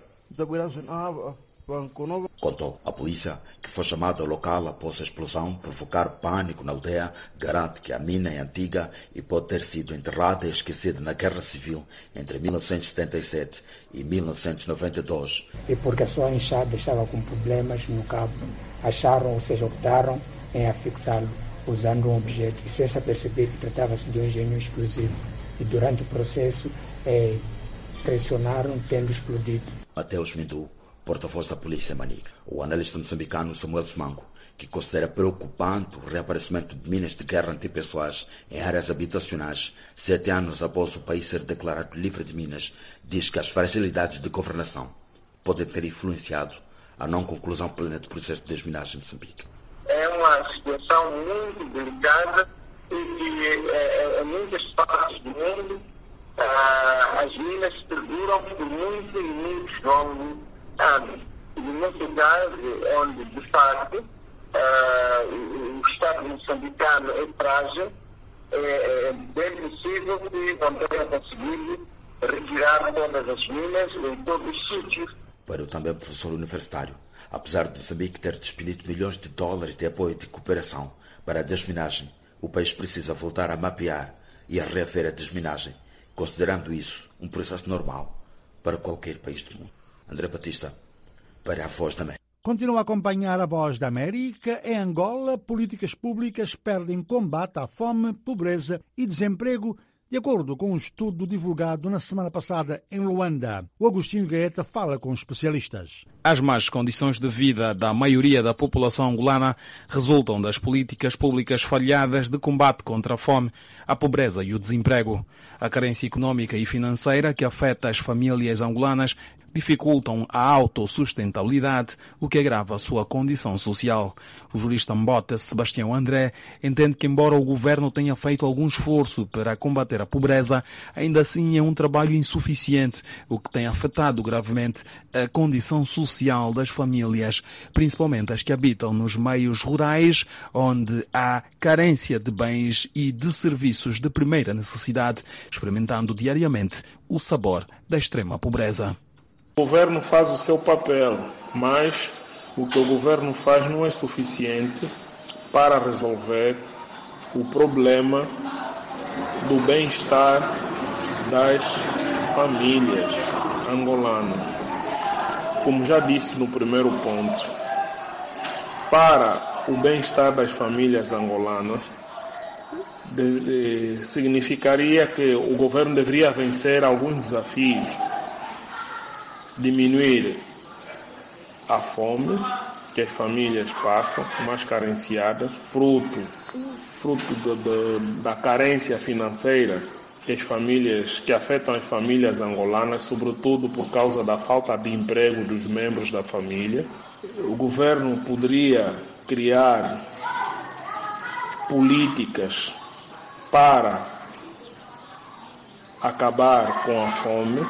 [SPEAKER 4] Contou. A polícia, que foi chamada ao local após a explosão provocar pânico na aldeia, garante que a mina é antiga e pode ter sido enterrada e esquecida na Guerra Civil entre 1977 e 1992.
[SPEAKER 2] E porque a sua enxada estava com problemas no cabo, acharam, ou seja, optaram em afixá-lo usando um objeto e sem se perceber que tratava-se de um engenho explosivo. E durante o processo pressionaram, tendo explodido.
[SPEAKER 4] Mateus Mendu, porta-voz da polícia Manica. O analista moçambicano Samuel Sumango, que considera preocupante o reaparecimento de minas de guerra antipessoais em áreas habitacionais 7 anos após o país ser declarado livre de minas, diz que as fragilidades de governação podem ter influenciado a não conclusão plena do processo de desminagem de Moçambique.
[SPEAKER 3] É uma situação muito delicada e que em muitas partes do mundo as minas perduram por muitos e muitos longos anos. E nesse caso, onde de facto o Estado moçambicano é frágil, é bem possível que não tenha conseguido retirar todas as minas em todos os sítios.
[SPEAKER 4] Para o também professor universitário, apesar de Moçambique ter despedido milhões de dólares de apoio de cooperação para a desminagem, o país precisa voltar a mapear e a reaver a desminagem, considerando isso um processo normal para qualquer país do mundo. André Batista, para a Voz da América.
[SPEAKER 5] Continua a acompanhar a Voz da América. Em Angola, políticas públicas perdem combate à fome, pobreza e desemprego, de acordo com um estudo divulgado na semana passada em Luanda. O Agostinho Gaeta fala com especialistas.
[SPEAKER 19] As más condições de vida da maioria da população angolana resultam das políticas públicas falhadas de combate contra a fome, a pobreza e o desemprego. A carência econômica e financeira que afeta as famílias angolanas dificultam a autossustentabilidade, o que agrava a sua condição social. O jurista Mbota Sebastião André entende que, embora o governo tenha feito algum esforço para combater a pobreza, ainda assim é um trabalho insuficiente, o que tem afetado gravemente a condição social das famílias, principalmente as que habitam nos meios rurais, onde há carência de bens e de serviços de primeira necessidade, experimentando diariamente o sabor da extrema pobreza.
[SPEAKER 20] O governo faz o seu papel, mas o que o governo faz não é suficiente para resolver o problema do bem-estar das famílias angolanas. Como já disse no primeiro ponto, para o bem-estar das famílias angolanas, significaria que o governo deveria vencer alguns desafios, diminuir a fome que as famílias passam, mais carenciadas, fruto da carência financeira que afetam as famílias angolanas, sobretudo por causa da falta de emprego dos membros da família. O governo poderia criar políticas para acabar com a fome,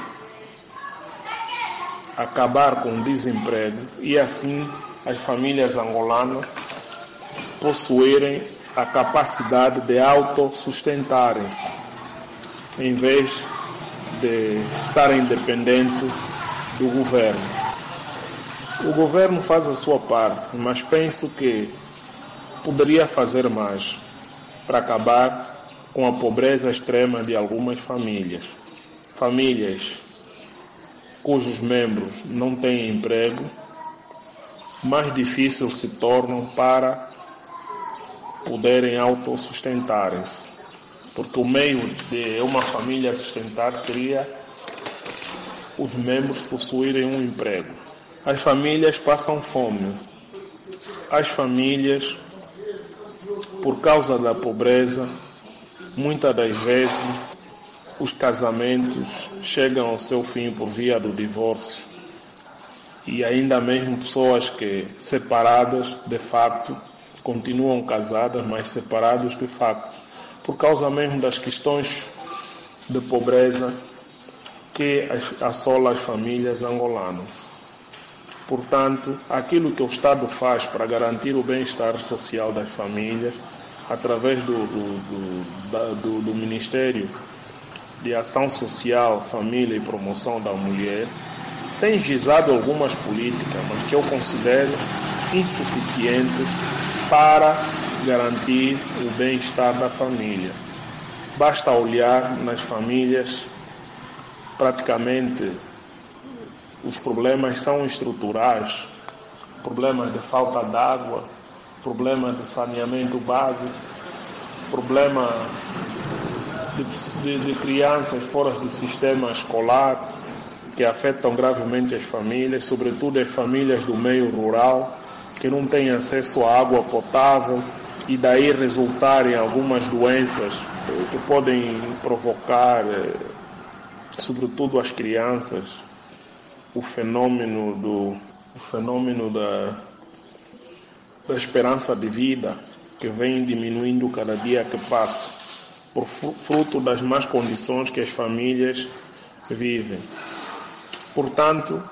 [SPEAKER 20] acabar com o desemprego e assim as famílias angolanas possuírem a capacidade de autossustentarem-se, em vez de estarem dependentes do governo. O governo faz a sua parte, mas penso que poderia fazer mais para acabar com a pobreza extrema de algumas famílias. Famílias cujos membros não têm emprego, mais difícil se tornam para poderem autossustentarem-se. Porque o meio de uma família sustentar seria os membros possuírem um emprego. As famílias passam fome. As famílias, por causa da pobreza, muitas das vezes os casamentos chegam ao seu fim por via do divórcio. E ainda mesmo pessoas que, separadas de facto, continuam casadas, mas separadas de facto, por causa mesmo das questões de pobreza que assola as famílias angolanas. Portanto, aquilo que o Estado faz para garantir o bem-estar social das famílias, através do Ministério de Ação Social, Família e Promoção da Mulher, tem gizado algumas políticas, mas que eu considero insuficientes para garantir o bem-estar da família. Basta olhar nas famílias, praticamente os problemas são estruturais, problemas de falta de água, problemas de saneamento básico, problema de crianças fora do sistema escolar, que afetam gravemente as famílias, sobretudo as famílias do meio rural, que não têm acesso à água potável e daí resultar em algumas doenças que podem provocar, sobretudo as crianças, o fenômeno da esperança de vida, que vem diminuindo cada dia que passa, por fruto das más condições que as famílias vivem. Portanto,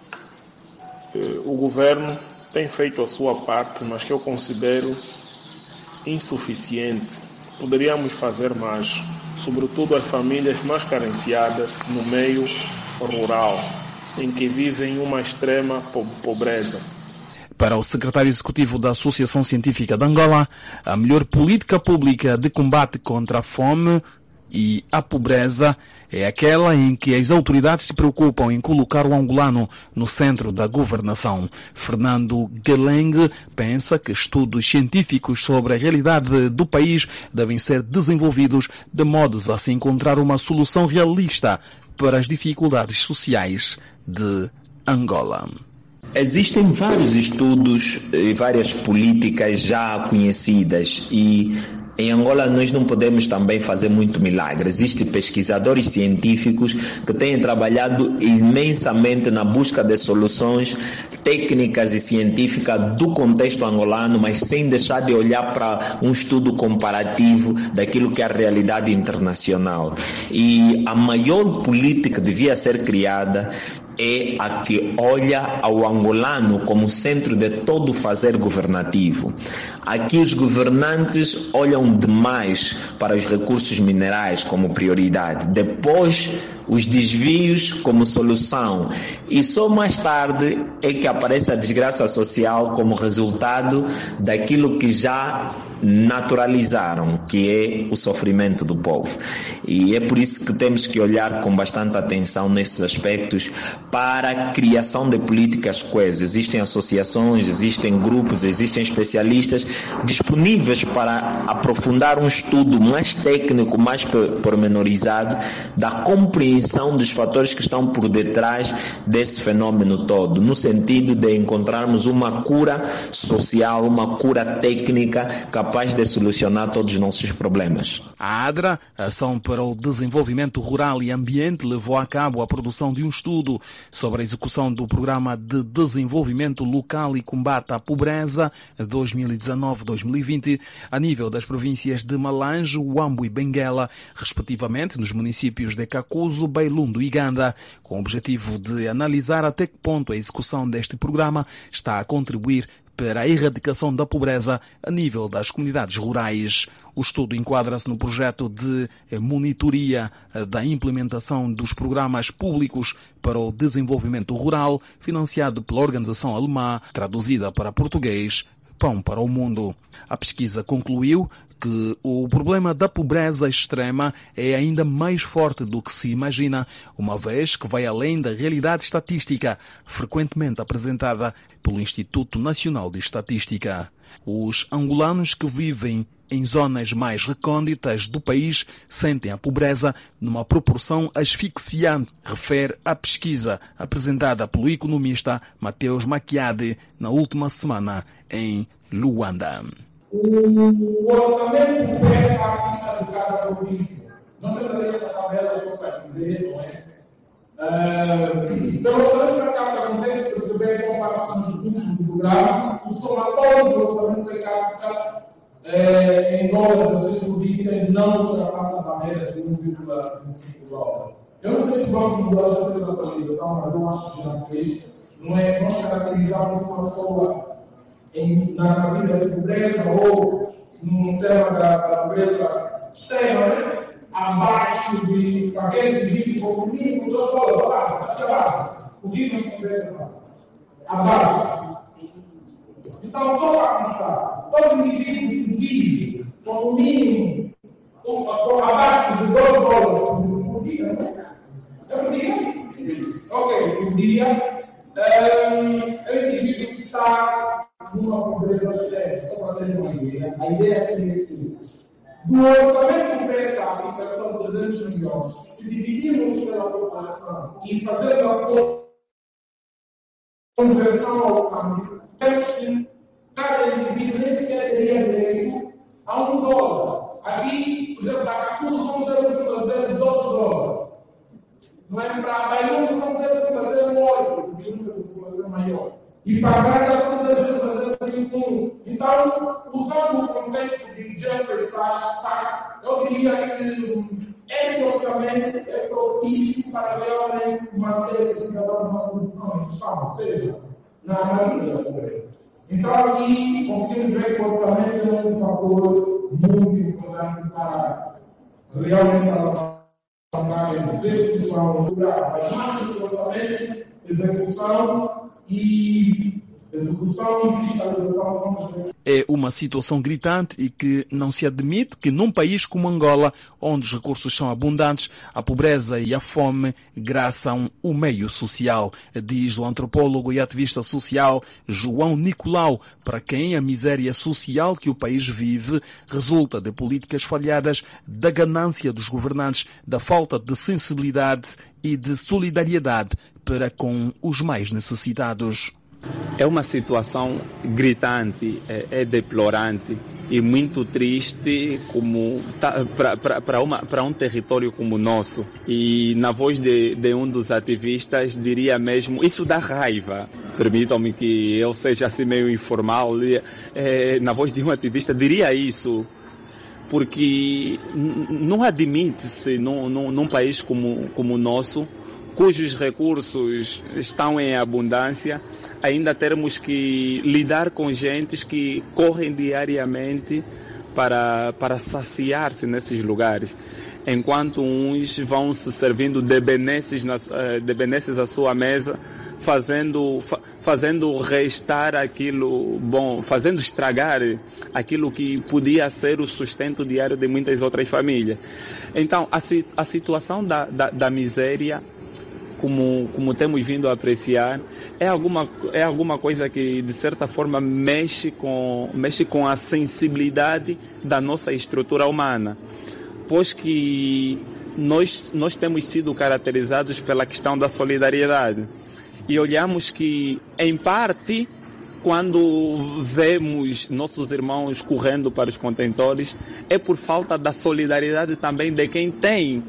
[SPEAKER 20] o governo tem feito a sua parte, mas que eu considero insuficiente. Poderíamos fazer mais, sobretudo as famílias mais carenciadas no meio rural, em que vivem uma extrema pobreza.
[SPEAKER 19] Para o secretário executivo da Associação Científica de Angola, a melhor política pública de combate contra a fome e a pobreza é aquela em que as autoridades se preocupam em colocar o angolano no centro da governação. Fernando Geleng pensa que estudos científicos sobre a realidade do país devem ser desenvolvidos de modo a se encontrar uma solução realista para as dificuldades sociais de Angola.
[SPEAKER 21] Existem vários estudos e várias políticas já conhecidas e
[SPEAKER 8] Em Angola nós não podemos também fazer muito milagre. Existem pesquisadores científicos que têm trabalhado imensamente na busca de soluções técnicas e científicas do contexto angolano, mas sem deixar de olhar para um estudo comparativo daquilo que é a realidade internacional. E a maior política devia ser criada é a que olha ao angolano como centro de todo o fazer governativo. Aqui os governantes olham demais para os recursos minerais como prioridade, depois os desvios como solução, e só mais tarde é que aparece a desgraça social como resultado daquilo que já naturalizaram, que é o sofrimento do povo. E é por isso que temos que olhar com bastante atenção nesses aspectos para a criação de políticas coesas. Existem associações, existem grupos, existem especialistas disponíveis para aprofundar um estudo mais técnico, mais pormenorizado da compreensão dos fatores que estão por detrás desse fenômeno todo, no sentido de encontrarmos uma cura social, uma cura técnica capaz de solucionar todos os nossos problemas.
[SPEAKER 19] A ADRA, Ação para o Desenvolvimento Rural e Ambiente, levou a cabo a produção de um estudo sobre a execução do Programa de Desenvolvimento Local e Combate à Pobreza 2019-2020 a nível das províncias de Malange, Huambo e Benguela, respectivamente nos municípios de Kakuzo, Bailundo e Ganda, com o objetivo de analisar até que ponto a execução deste programa está a contribuir para a erradicação da pobreza a nível das comunidades rurais. O estudo enquadra-se no projeto de monitoria da implementação dos programas públicos para o desenvolvimento rural, financiado pela organização alemã, traduzida para português, Pão para o Mundo. A pesquisa concluiu que o problema da pobreza extrema é ainda mais forte do que se imagina, uma vez que vai além da realidade estatística frequentemente apresentada pelo Instituto Nacional de Estatística. Os angolanos que vivem em zonas mais recônditas do país sentem a pobreza numa proporção asfixiante, refere a pesquisa apresentada pelo economista Mateus Maquiade na última semana em Luanda.
[SPEAKER 21] O orçamento per capita de cada província, não sei se esta tabela só para dizer, não é? Pelo orçamento per capita, não sei se perceber a comparação dos custos do programa, o somatório do orçamento per capita em todas as províncias não ultrapassa a barreira de 1,25 dólares. Eu não sei se vamos mudar essa atualização, mas eu acho que já fez. Não é nós caracterizarmos uma pessoa na vida de pobreza ou no tema da pobreza extrema, abaixo de aquele que vive com o mínimo 2 dólares, acho que abaixo. O que não se vê abaixo. Então, só para constar, todo indivíduo que vive com o mínimo abaixo de 2 dólares por dia, não é? É por dia? Ok, por dia, é um indivíduo que está numa pobreza extrema, só para ter uma ideia. A ideia é que do orçamento per capita, que são 300 milhões, se dividirmos pela população e fazermos a conversão ao câmbio, temos que cada indivíduo nem sequer teria direito a 1 dólar. Aqui, por exemplo, para Cacudo são 0,02 dólares. Não é para Bailundo são 0,08, porque nunca tem população maior. E para Ganda são 0,51. Então, usando o conceito de Jeffrey Sachs, eu diria que esse orçamento é propício para realmente manter os cidadãos numa posição em questão, ou seja, na vida da pobreza. Então, aqui conseguimos ver que o orçamento é um fator muito importante para realmente alavancar a execução rural. As margens do orçamento, execução e fiscalização.
[SPEAKER 19] É uma situação gritante e que não se admite que num país como Angola, onde os recursos são abundantes, a pobreza e a fome graçam o meio social, diz o antropólogo e ativista social João Nicolau, para quem a miséria social que o país vive resulta de políticas falhadas, da ganância dos governantes, da falta de sensibilidade e de solidariedade para com os mais necessitados.
[SPEAKER 6] É uma situação gritante, é deplorante e muito triste para um território como o nosso. E na voz de um dos ativistas, diria mesmo, isso dá raiva. Permitam-me que eu seja assim meio informal, na voz de um ativista, diria isso. Porque não admite-se num país como o nosso, cujos recursos estão em abundância, ainda termos que lidar com gentes que correm diariamente para saciar-se nesses lugares, enquanto uns vão se servindo de benesses à sua mesa, fazendo restar aquilo bom, fazendo estragar aquilo que podia ser o sustento diário de muitas outras famílias. Então, a situação da miséria, como temos vindo a apreciar, é alguma coisa que, de certa forma, mexe com a sensibilidade da nossa estrutura humana, pois que nós temos sido caracterizados pela questão da solidariedade. E olhamos que, em parte, quando vemos nossos irmãos correndo para os contentores, é por falta da solidariedade também de quem tem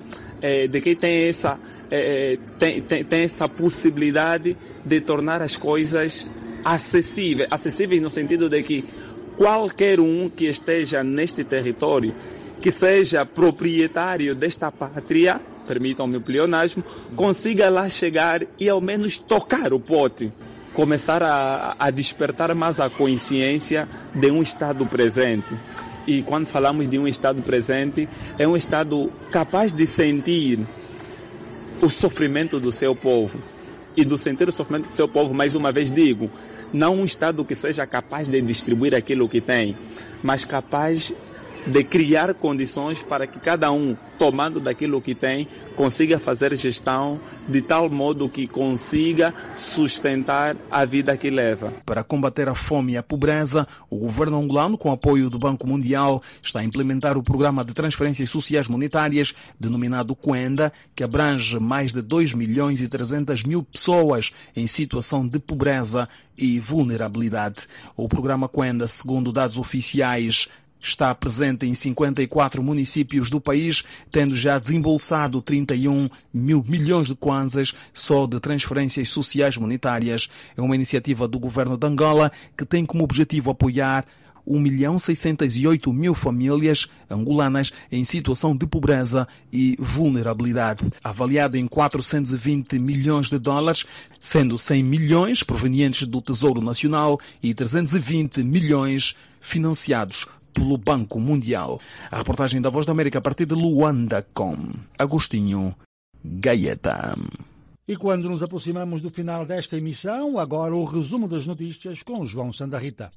[SPEAKER 6] essa possibilidade de tornar as coisas acessíveis no sentido de que qualquer um que esteja neste território, que seja proprietário desta pátria, permitam-me o pleonasmo, consiga lá chegar e ao menos tocar o pote, começar a despertar mais a consciência de um Estado presente. E quando falamos de um Estado presente, é um Estado capaz de sentir o sofrimento do seu povo. E do sentir o sofrimento do seu povo, mais uma vez digo, não um Estado que seja capaz de distribuir aquilo que tem, mas capaz de criar condições para que cada um, tomando daquilo que tem, consiga fazer gestão de tal modo que consiga sustentar a vida que leva.
[SPEAKER 19] Para combater a fome e a pobreza, o governo angolano, com apoio do Banco Mundial, está a implementar o Programa de Transferências Sociais Monetárias, denominado Kwenda, que abrange mais de 2.300.000 pessoas em situação de pobreza e vulnerabilidade. O programa Kwenda, segundo dados oficiais, está presente em 54 municípios do país, tendo já desembolsado 31 mil milhões de kwanzas só de transferências sociais monetárias. É uma iniciativa do governo de Angola que tem como objetivo apoiar 1.608.000 famílias angolanas em situação de pobreza e vulnerabilidade, avaliado em 420 milhões de dólares, sendo 100 milhões provenientes do Tesouro Nacional e 320 milhões financiados pelo Banco Mundial. A reportagem da Voz da América a partir de Luanda com Agostinho Gaeta.
[SPEAKER 5] E quando nos aproximamos do final desta emissão, agora o resumo das notícias com João Sandarrita.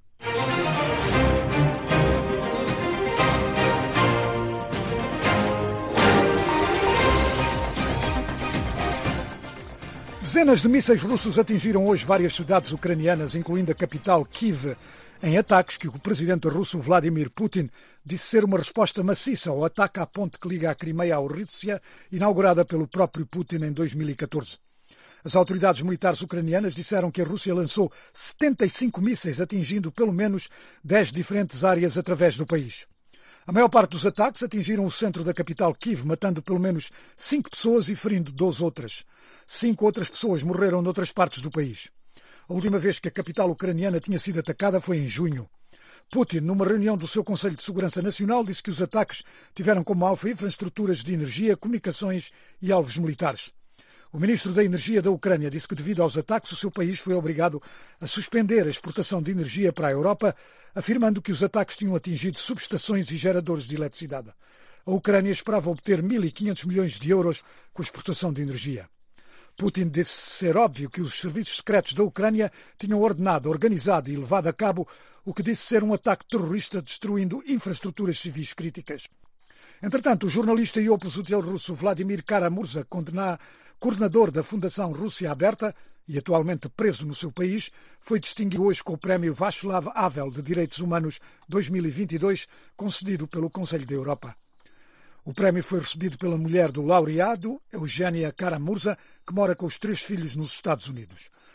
[SPEAKER 1] Dezenas de mísseis russos atingiram hoje várias cidades ucranianas, incluindo a capital Kiev, em ataques que o presidente russo Vladimir Putin disse ser uma resposta maciça ao ataque à ponte que liga a Crimeia à Rússia, inaugurada pelo próprio Putin em 2014. As autoridades militares ucranianas disseram que a Rússia lançou 75 mísseis, atingindo pelo menos 10 diferentes áreas através do país. A maior parte dos ataques atingiram o centro da capital Kiev, matando pelo menos 5 pessoas e ferindo 12 outras. 5 outras pessoas morreram noutras partes do país. A última vez que a capital ucraniana tinha sido atacada foi em junho. Putin, numa reunião do seu Conselho de Segurança Nacional, disse que os ataques tiveram como alvo infraestruturas de energia, comunicações e alvos militares. O ministro da Energia da Ucrânia disse que, devido aos ataques, o seu país foi obrigado a suspender a exportação de energia para a Europa, afirmando que os ataques tinham atingido subestações e geradores de eletricidade. A Ucrânia esperava obter 1.500 milhões de euros com a exportação de energia. Putin disse ser óbvio que os serviços secretos da Ucrânia tinham ordenado, organizado e levado a cabo o que disse ser um ataque terrorista destruindo infraestruturas civis críticas. Entretanto, o jornalista e opositor russo Vladimir Kara-Murza, coordenador da Fundação Rússia Aberta e atualmente preso no seu país, foi distinguido hoje com o prémio Václav Havel de Direitos Humanos 2022, concedido pelo Conselho da Europa. O prémio foi recebido pela mulher do laureado, Eugênia Kara-Murza, que mora com os 3 filhos nos Estados Unidos.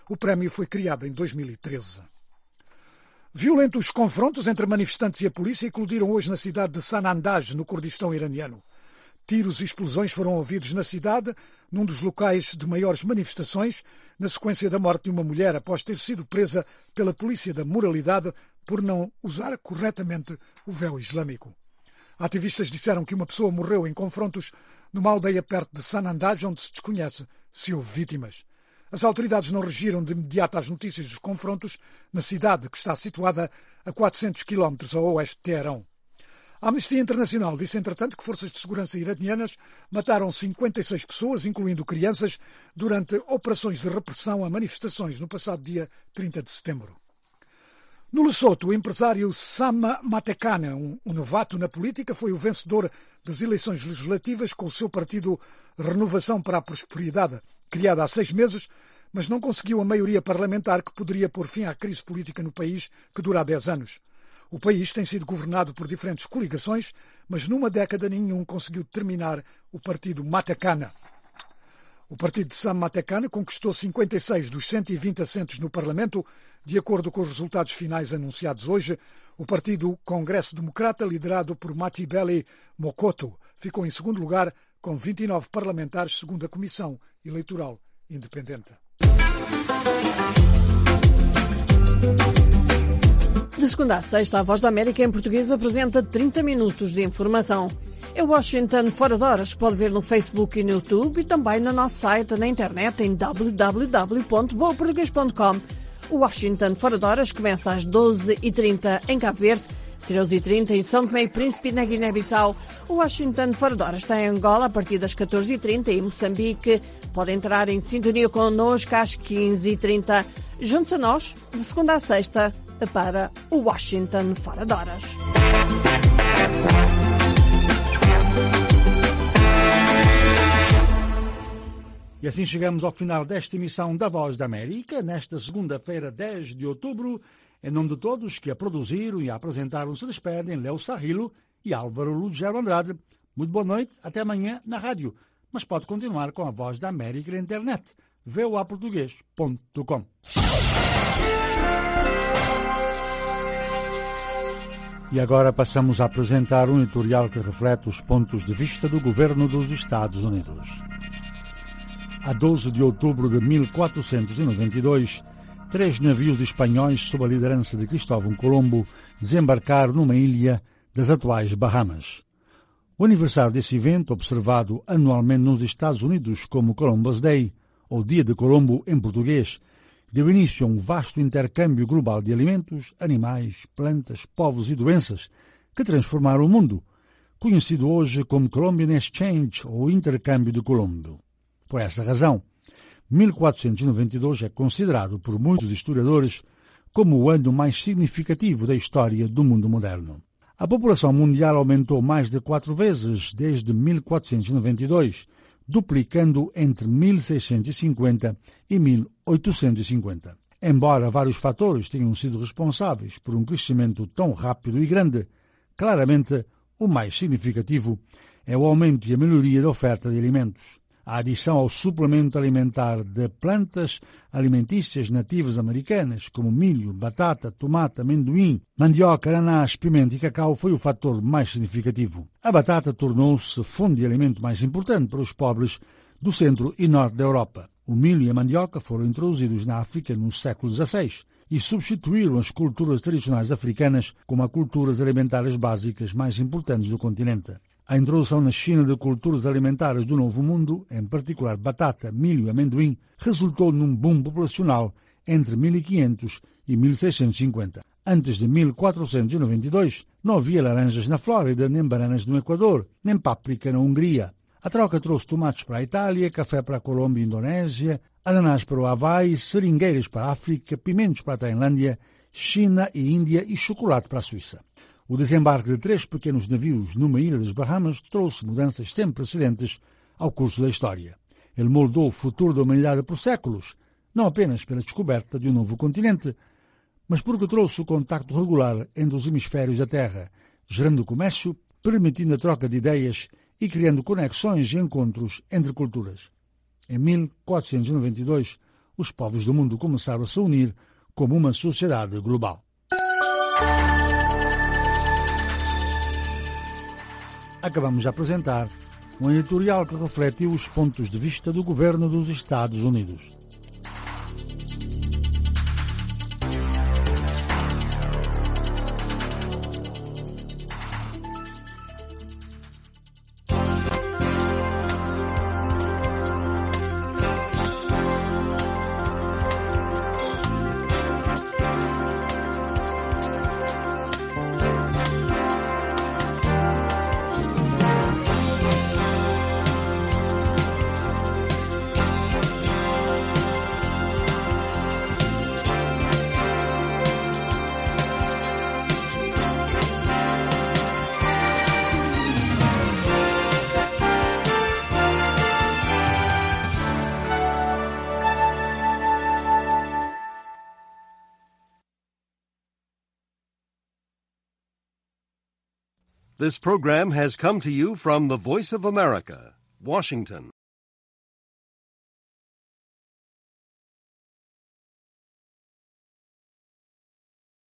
[SPEAKER 1] O prémio foi criado em 2013. Violentos confrontos entre manifestantes e a polícia eclodiram hoje na cidade de Sanandaj, no Kurdistão iraniano. Tiros e explosões foram ouvidos na cidade, num dos locais de maiores manifestações, na sequência da morte de uma mulher após ter sido presa pela polícia da moralidade por não usar corretamente o véu islâmico. Ativistas disseram que uma pessoa morreu em confrontos numa aldeia perto de Sanandaj, onde se desconhece se houve vítimas. As autoridades não reagiram de imediato às notícias dos confrontos na cidade, que está situada a 400 km a oeste de Teherão. A Amnistia Internacional disse, entretanto, que forças de segurança iranianas mataram 56 pessoas, incluindo crianças, durante operações de repressão a manifestações no passado dia 30 de setembro. No Lesoto, o empresário Sam Matekane, um novato na política, foi o vencedor das eleições legislativas com o seu partido Renovação para a Prosperidade, criado há 6 meses, mas não conseguiu a maioria parlamentar que poderia pôr fim à crise política no país, que dura há 10 anos. O país tem sido governado por diferentes coligações, mas numa década nenhum conseguiu terminar o partido Matekane. O partido de Sam Matekane conquistou 56 dos 120 assentos no Parlamento, de acordo com os resultados finais anunciados hoje. O partido Congresso Democrata, liderado por Matibeli Mokoto, ficou em segundo lugar, com 29 parlamentares, segundo a Comissão Eleitoral Independente.
[SPEAKER 13] De segunda a sexta, a Voz da América em português apresenta 30 minutos de informação. É Washington Fora de Horas, pode ver no Facebook e no YouTube e também no nosso site na internet em www.voaportugues.com. O Washington Fora de Horas começa às 12h30 em Cabo Verde, 13h30 em São Tomé e Príncipe, na Guiné-Bissau. O Washington Fora de Horas está em Angola a partir das 14h30 e em Moçambique. Pode entrar em sintonia connosco às 15h30. Juntos a nós, de segunda a sexta, para o Washington Fora de Horas.
[SPEAKER 5] E assim chegamos ao final desta emissão da Voz da América, nesta segunda-feira, 10 de outubro. Em nome de todos que a produziram e a apresentaram, se despedem Léo Sarrilo e Álvaro Lugero Andrade. Muito boa noite, até amanhã na rádio. Mas pode continuar com a Voz da América na internet, voaportugues.com. E agora passamos a apresentar um editorial que reflete os pontos de vista do governo dos Estados Unidos. A 12 de outubro de 1492, 3 navios espanhóis sob a liderança de Cristóvão Colombo desembarcaram numa ilha das atuais Bahamas. O aniversário desse evento, observado anualmente nos Estados Unidos como Columbus Day, ou Dia de Colombo em português, deu início a um vasto intercâmbio global de alimentos, animais, plantas, povos e doenças que transformaram o mundo, conhecido hoje como Columbian Exchange ou Intercâmbio de Colombo. Por essa razão, 1492 é considerado por muitos historiadores como o ano mais significativo da história do mundo moderno. A população mundial aumentou mais de 4 vezes desde 1492, duplicando entre 1650 e 1850. Embora vários fatores tenham sido responsáveis por um crescimento tão rápido e grande, claramente o mais significativo é o aumento e a melhoria da oferta de alimentos. A adição ao suplemento alimentar de plantas alimentícias nativas americanas, como milho, batata, tomate, amendoim, mandioca, ananás, pimenta e cacau, foi o fator mais significativo. A batata tornou-se fonte de alimento mais importante para os pobres do centro e norte da Europa. O milho e a mandioca foram introduzidos na África no século XVI e substituíram as culturas tradicionais africanas como as culturas alimentares básicas mais importantes do continente. A introdução na China de culturas alimentares do Novo Mundo, em particular batata, milho e amendoim, resultou num boom populacional entre 1500 e 1650. Antes de 1492, não havia laranjas na Flórida, nem bananas no Equador, nem páprica na Hungria. A troca trouxe tomates para a Itália, café para a Colômbia e Indonésia, ananás para o Havaí, seringueiras para a África, pimentos para a Tailândia, China e Índia e chocolate para a Suíça. O desembarque de 3 pequenos navios numa ilha das Bahamas trouxe mudanças sem precedentes ao curso da história. Ele moldou o futuro da humanidade por séculos, não apenas pela descoberta de um novo continente, mas porque trouxe o contacto regular entre os hemisférios da Terra, gerando comércio, permitindo a troca de ideias e criando conexões e encontros entre culturas. Em 1492, os povos do mundo começaram a se unir como uma sociedade global. Acabamos de apresentar um editorial que refletiu os pontos de vista do governo dos Estados Unidos.
[SPEAKER 12] This program has come to you from the Voice of America, Washington.